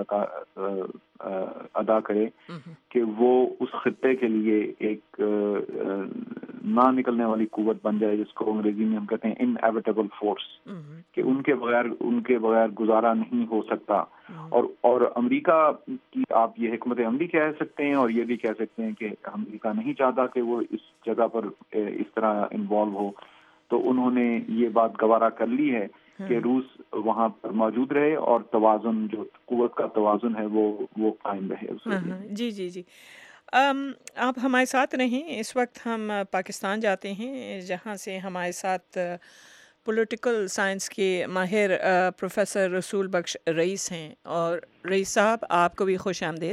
ادا کرے کہ وہ اس خطے کے لیے ایک نہ نکلنے والی قوت بن جائے, جس کو انگریزی میں ہم کہتے ہیں انایویٹیبل فورس, کہ ان کے بغیر گزارا نہیں ہو سکتا. اور امریکہ کی آپ یہ حکمت عملی کہہ سکتے ہیں اور یہ بھی کہہ سکتے ہیں کہ امریکہ نہیں چاہتا کہ وہ اس جگہ پر اس طرح انوالو ہو, تو انہوں نے یہ بات گوارا کر لی ہے کہ روس وہاں پر موجود رہے اور توازن, جو قوت کا توازن ہے وہ قائم رہے. جی جی جی, آپ ہمارے ساتھ رہیں. اس وقت ہم پاکستان جاتے ہیں, جہاں سے ہمارے ساتھ پولیٹیکل سائنس کے ماہر پروفیسر رسول بخش رئیس ہیں. اور رئیس صاحب, آپ کو بھی خوش آمدید.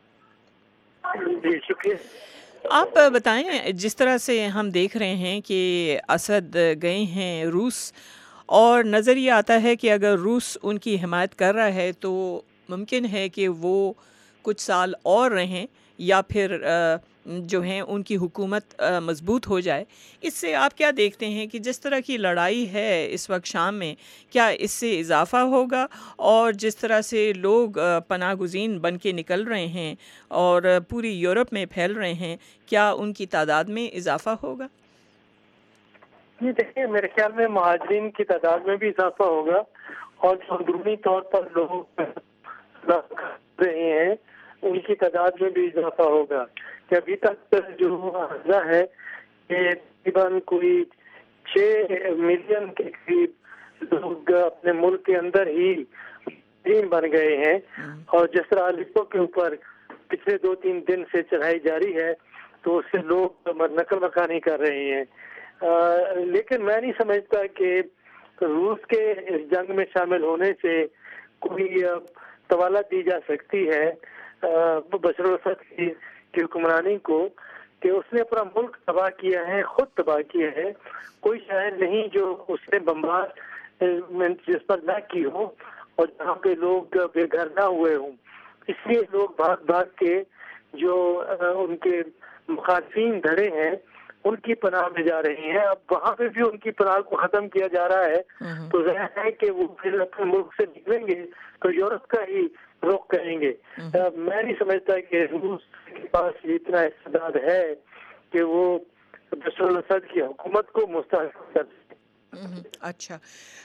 جی شکریہ. آپ بتائیں, جس طرح سے ہم دیکھ رہے ہیں کہ اسد گئے ہیں روس, اور نظر یہ آتا ہے کہ اگر روس ان کی حمایت کر رہا ہے تو ممکن ہے کہ وہ کچھ سال اور رہیں یا پھر جو ہیں ان کی حکومت مضبوط ہو جائے. اس سے آپ کیا دیکھتے ہیں کہ جس طرح کی لڑائی ہے اس وقت شام میں, کیا اس سے اضافہ ہوگا, اور جس طرح سے لوگ پناہ گزین بن کے نکل رہے ہیں اور پوری یورپ میں پھیل رہے ہیں, کیا ان کی تعداد میں اضافہ ہوگا؟ جی دیکھیے, میرے خیال میں مہاجرین کی تعداد میں بھی اضافہ ہوگا, اور جو اندرونی طور پر لوگ رہے ہیں ان کی تعداد میں بھی اضافہ ہوگا. کہ ابھی تک جو اندازہ ہے کہ تقریباً کوئی 6 ملین کے قریب لوگ اپنے ملک کے اندر ہی بن گئے ہیں, اور جس طرح الپو کے اوپر پچھلے 2-3 دن سے چڑھائی جاری ہے تو اس سے لوگ نقل مکانی کر رہے ہیں. لیکن میں نہیں سمجھتا کہ روس کے اس جنگ میں شامل ہونے سے کوئی طوالت دی جا سکتی ہے بشار الاسد کی حکمرانی کو, کہ اس نے اپنا ملک تباہ کیا ہے, خود تباہ کیا ہے. کوئی شہر نہیں جو اس نے بمبار جس پر نہ کی ہو اور جہاں پہ لوگ بے گھر نہ ہوئے ہوں. اس لیے لوگ بھاگ کے جو ان کے مخالفین دھڑے ہیں ان کی پناہ میں جا رہے ہیں. اب وہاں پہ بھی ان کی پناہ کو ختم کیا جا رہا ہے, تو ظاہر ہے کہ وہ پھر اپنے ملک سے نکلیں گے تو یورپ کا ہی رخ کریں گے. میں نہیں سمجھتا کہ روس کے پاس اتنا استعداد ہے کہ وہ بشار الاسد کی حکومت کو مستحکم کر سکے. اچھا,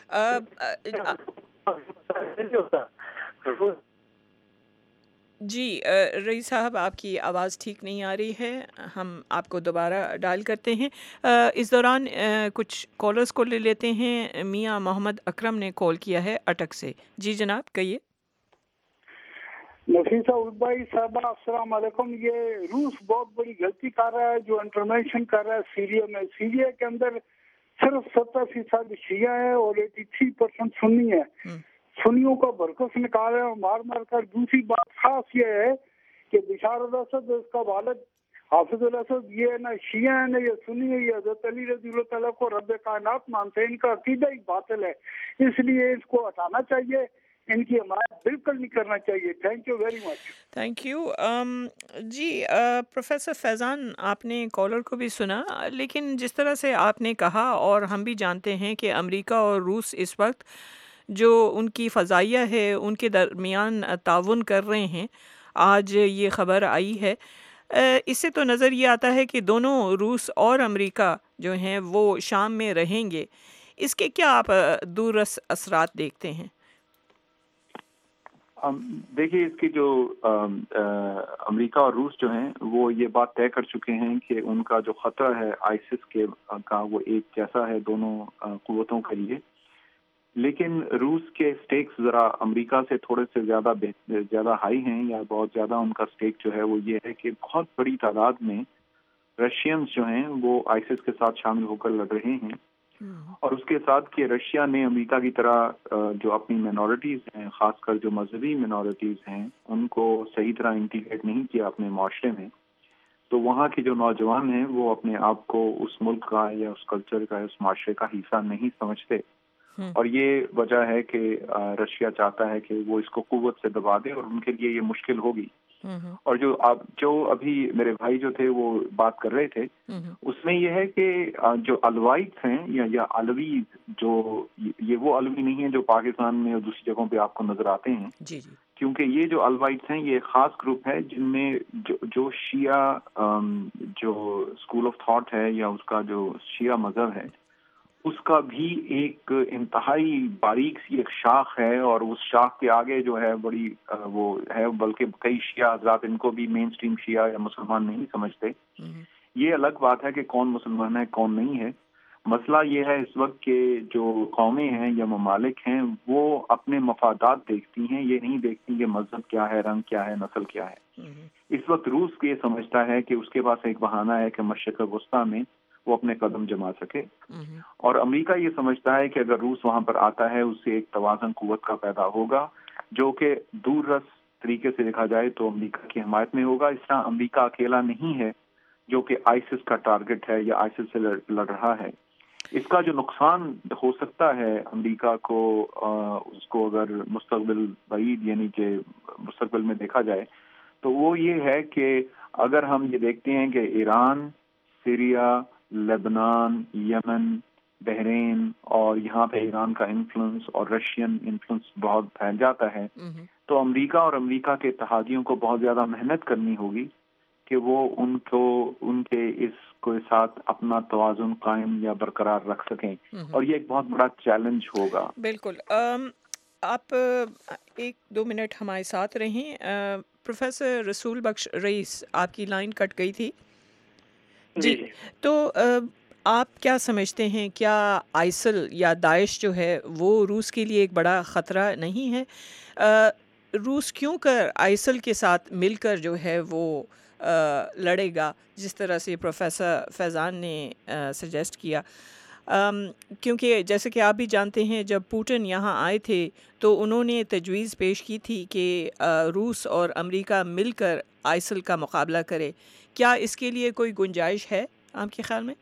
جی رئیس صاحب, آپ کی آواز ٹھیک نہیں آ رہی ہے, ہم آپ کو دوبارہ ڈائل کرتے ہیں. اس دوران کچھ کالرز کو لے لیتے ہیں. میاں محمد اکرم نے کال کیا ہے اٹک سے. جی جناب کہیے. نفیسہ بھائی صاحبہ السلام علیکم. یہ روس بہت بڑی غلطی کر رہا ہے جو انٹرونشن کر رہا ہے سیریا میں. سیریا کے اندر صرف 70% شیعہ ہے اور 83% سنی ہے. سنیوں کو برکس نکال رہے ہیں مار مار کر. دوسری بات خاص یہ ہے کہ بشار الاسد اس کا والد حافظ الاسد یہ نہ شیعہ ہے نہ یہ سنی ہے, یہ حضرت علی رضی اللہ تعالیٰ کو رب کائنات مانتے ہیں. ان کا عقیدہ ہی باطل ہے, اس لیے اس کو ہٹانا چاہیے, ان کی حمایت بالکل نہیں کرنا چاہیے. Thank you very much. Thank you. جی پروفیسر فیضان, آپ نے کالر کو بھی سنا, لیکن جس طرح سے آپ نے کہا اور ہم بھی جانتے ہیں کہ امریکہ اور روس اس وقت جو ان کی فضائیہ ہے ان کے درمیان تعاون کر رہے ہیں, آج یہ خبر آئی ہے, اس سے تو نظر یہ آتا ہے کہ دونوں روس اور امریکہ جو ہیں وہ شام میں رہیں گے. اس کے کیا آپ دور اثرات دیکھتے ہیں؟ دیکھیے, اس کی جو امریکہ اور روس جو ہیں وہ یہ بات طے کر چکے ہیں کہ ان کا جو خطرہ ہے آئیسس کے کا وہ ایک جیسا ہے دونوں قوتوں کے لیے. لیکن روس کے سٹیکس ذرا امریکہ سے تھوڑے سے زیادہ ہائی ہیں، یا بہت زیادہ ان کا سٹیک جو ہے وہ یہ ہے کہ بہت بڑی تعداد میں رشینز جو ہیں وہ آئسس کے ساتھ شامل ہو کر لڑ رہے ہیں، اور اس کے ساتھ کہ رشیا نے امریکہ کی طرح جو اپنی مینورٹیز ہیں، خاص کر جو مذہبی مینورٹیز ہیں، ان کو صحیح طرح انٹیگریٹ نہیں کیا اپنے معاشرے میں، تو وہاں کے جو نوجوان ہیں وہ اپنے آپ کو اس ملک کا یا اس کلچر کا، اس معاشرے کا حصہ نہیں سمجھتے، اور یہ وجہ ہے کہ رشیا چاہتا ہے کہ وہ اس کو قوت سے دبا دے، اور ان کے لیے یہ مشکل ہوگی۔ اور جو ابھی میرے بھائی جو تھے وہ بات کر رہے تھے، اس میں یہ ہے کہ جو الوائٹس ہیں یا علوی، جو یہ وہ علوی نہیں ہیں جو پاکستان میں اور دوسری جگہوں پہ آپ کو نظر آتے ہیں، کیونکہ یہ جو الوائٹس ہیں یہ ایک خاص گروپ ہے جن میں جو شیعہ جو اسکول آف تھاٹ ہے یا اس کا جو شیعہ مذہب ہے، اس کا بھی ایک انتہائی باریک سی ایک شاخ ہے، اور اس شاخ کے آگے جو ہے بڑی وہ ہے، بلکہ کئی شیعہ حضرات ان کو بھی مین سٹریم شیعہ یا مسلمان نہیں سمجھتے۔ یہ الگ بات ہے کہ کون مسلمان ہے کون نہیں ہے، مسئلہ یہ ہے اس وقت کہ جو قومیں ہیں یا ممالک ہیں وہ اپنے مفادات دیکھتی ہیں، یہ نہیں دیکھتی کہ مذہب کیا ہے، رنگ کیا ہے، نسل کیا ہے۔ اس وقت روس یہ سمجھتا ہے کہ اس کے پاس ایک بہانہ ہے کہ مشرق وسطیٰ میں وہ اپنے قدم جما سکے، اور امریکہ یہ سمجھتا ہے کہ اگر روس وہاں پر آتا ہے اس سے ایک توازن قوت کا پیدا ہوگا، جو کہ دور رس طریقے سے دیکھا جائے تو امریکہ کی حمایت میں ہوگا۔ اس طرح امریکہ اکیلا نہیں ہے جو کہ آئسس کا ٹارگٹ ہے یا آئسس سے لڑ رہا ہے۔ اس کا جو نقصان ہو سکتا ہے امریکہ کو، اس کو اگر مستقبل بعید یعنی کہ مستقبل میں دیکھا جائے تو وہ یہ ہے کہ اگر ہم یہ دیکھتے ہیں کہ ایران، سیریا، لبنان، یمن، بحرین، اور یہاں پہ ایران کا انفلوئنس اور رشین انفلوئنس بہت پھیل جاتا ہے، تو امریکہ اور امریکہ کے اتحادیوں کو بہت زیادہ محنت کرنی ہوگی کہ وہ ان کے اس کے ساتھ اپنا توازن قائم یا برقرار رکھ سکیں، اور یہ ایک بہت بڑا چیلنج ہوگا۔ بالکل۔ آپ 1-2 منٹ ہمارے ساتھ رہیں۔ پروفیسر رسول بخش رئیس، آپ کی لائن کٹ گئی تھی جی، تو آپ کیا سمجھتے ہیں، کیا آئسل یا داعش جو ہے وہ روس کے لیے ایک بڑا خطرہ نہیں ہے؟ روس کیوں کر آئسل کے ساتھ مل کر جو ہے وہ لڑے گا، جس طرح سے پروفیسر فیضان نے سجیسٹ کیا؟ کیونکہ جیسے کہ آپ بھی جانتے ہیں جب پوٹن یہاں آئے تھے تو انہوں نے تجویز پیش کی تھی کہ روس اور امریکہ مل کر آئسل کا مقابلہ کرے۔ کیا اس کے لیے کوئی گنجائش ہے آپ کے خیال میں؟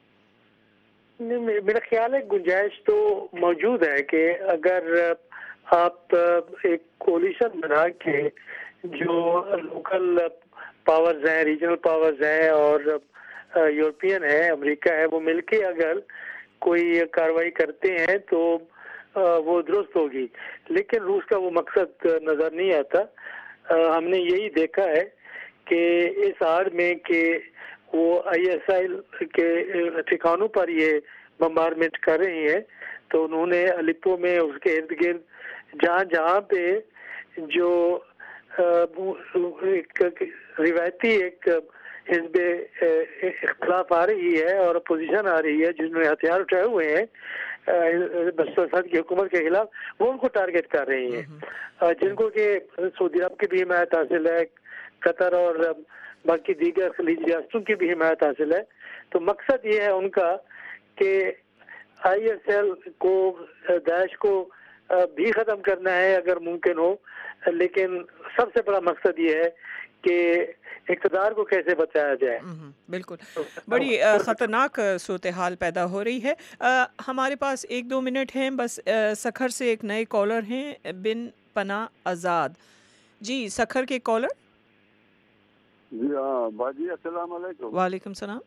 نہیں، میرا خیال ہے گنجائش تو موجود ہے کہ اگر آپ ایک کولیشن بنا کے جو لوکل پاورز ہیں، ریجنل پاورز ہیں اور یورپین ہے، امریکہ ہے، وہ مل کے اگر کوئی کاروائی کرتے ہیں تو وہ درست ہوگی، لیکن روس کا وہ مقصد نظر نہیں آتا۔ ہم نے یہی دیکھا ہے کہ اس آڑ میں کہ وہ آئی ایس آئی کے ٹھکانوں پر یہ بمبارمنٹ کر رہی ہیں، تو انہوں نے الیپو میں اس کے ارد گرد جہاں پہ جو ایک روایتی ایک حزب اختلاف آ رہی ہے اور اپوزیشن آ رہی ہے جنہوں نے ہتھیار اٹھائے ہوئے ہیں بشار الاسد کی حکومت کے خلاف، وہ ان کو ٹارگٹ کر رہی ہیں، جن کو کہ سعودی عرب کی بھی حمایت حاصل ہے، قطر اور باقی دیگر خلیجی ریاستوں کی بھی حمایت حاصل ہے۔ تو مقصد یہ ہے ان کا کہ آئی ایس ایل کو، داعش کو بھی ختم کرنا ہے اگر ممکن ہو، لیکن سب سے بڑا مقصد یہ ہے کہ اقتدار کو کیسے بچایا جائے۔ بالکل، بڑی خطرناک صورتحال پیدا ہو رہی ہے۔ ہمارے پاس 1-2 منٹ ہیں بس۔ سکھر سے ایک نئے کالر ہیں، بن پناہ آزاد جی، سکھر کے کالر۔ جی ہاں باجی، السلام علیکم۔ وعلیکم السلام۔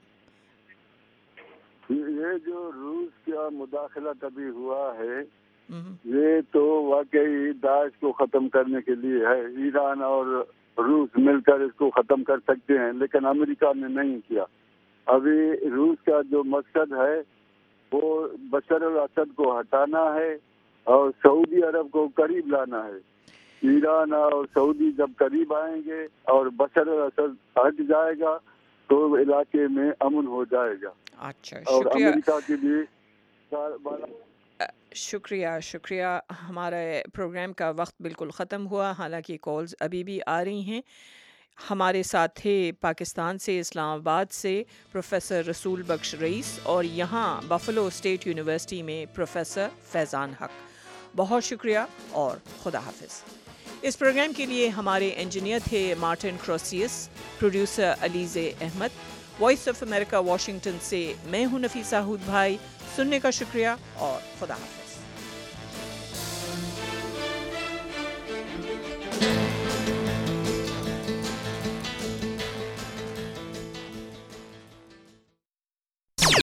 یہ جو روس کا مداخلت ابھی ہوا ہے یہ تو واقعی داعش کو ختم کرنے کے لیے ہے، ایران اور روس مل کر اس کو ختم کر سکتے ہیں، لیکن امریکہ نے نہیں کیا۔ ابھی روس کا جو مقصد ہے وہ بشار الاسد کو ہٹانا ہے اور سعودی عرب کو قریب لانا ہے۔ ایران اور سعودی جب قریب آئیں گے اور بشار الاسد ہٹ جائے گا تو علاقے میں امن ہو جائے گا۔ اچھا، اور شکریہ۔ امریکہ کے لیے شکریہ. ہمارے پروگرام کا وقت بالکل ختم ہوا، حالانکہ کالز ابھی بھی آ رہی ہیں. ہمارے ساتھ تھے پاکستان سے اسلام آباد سے پروفیسر رسول بخش رئیس اور یہاں بفلو اسٹیٹ یونیورسٹی میں پروفیسر فیضان حق. بہت شکریہ اور خدا حافظ. اس پروگرام کے لیے ہمارے انجینئر تھے Martin Cruces, producer Alizeh Ahmed. Voice of America Washington سے میں ہوں نفیسہ ہود بھائی. سننے کا شکریہ اور خدا حافظ.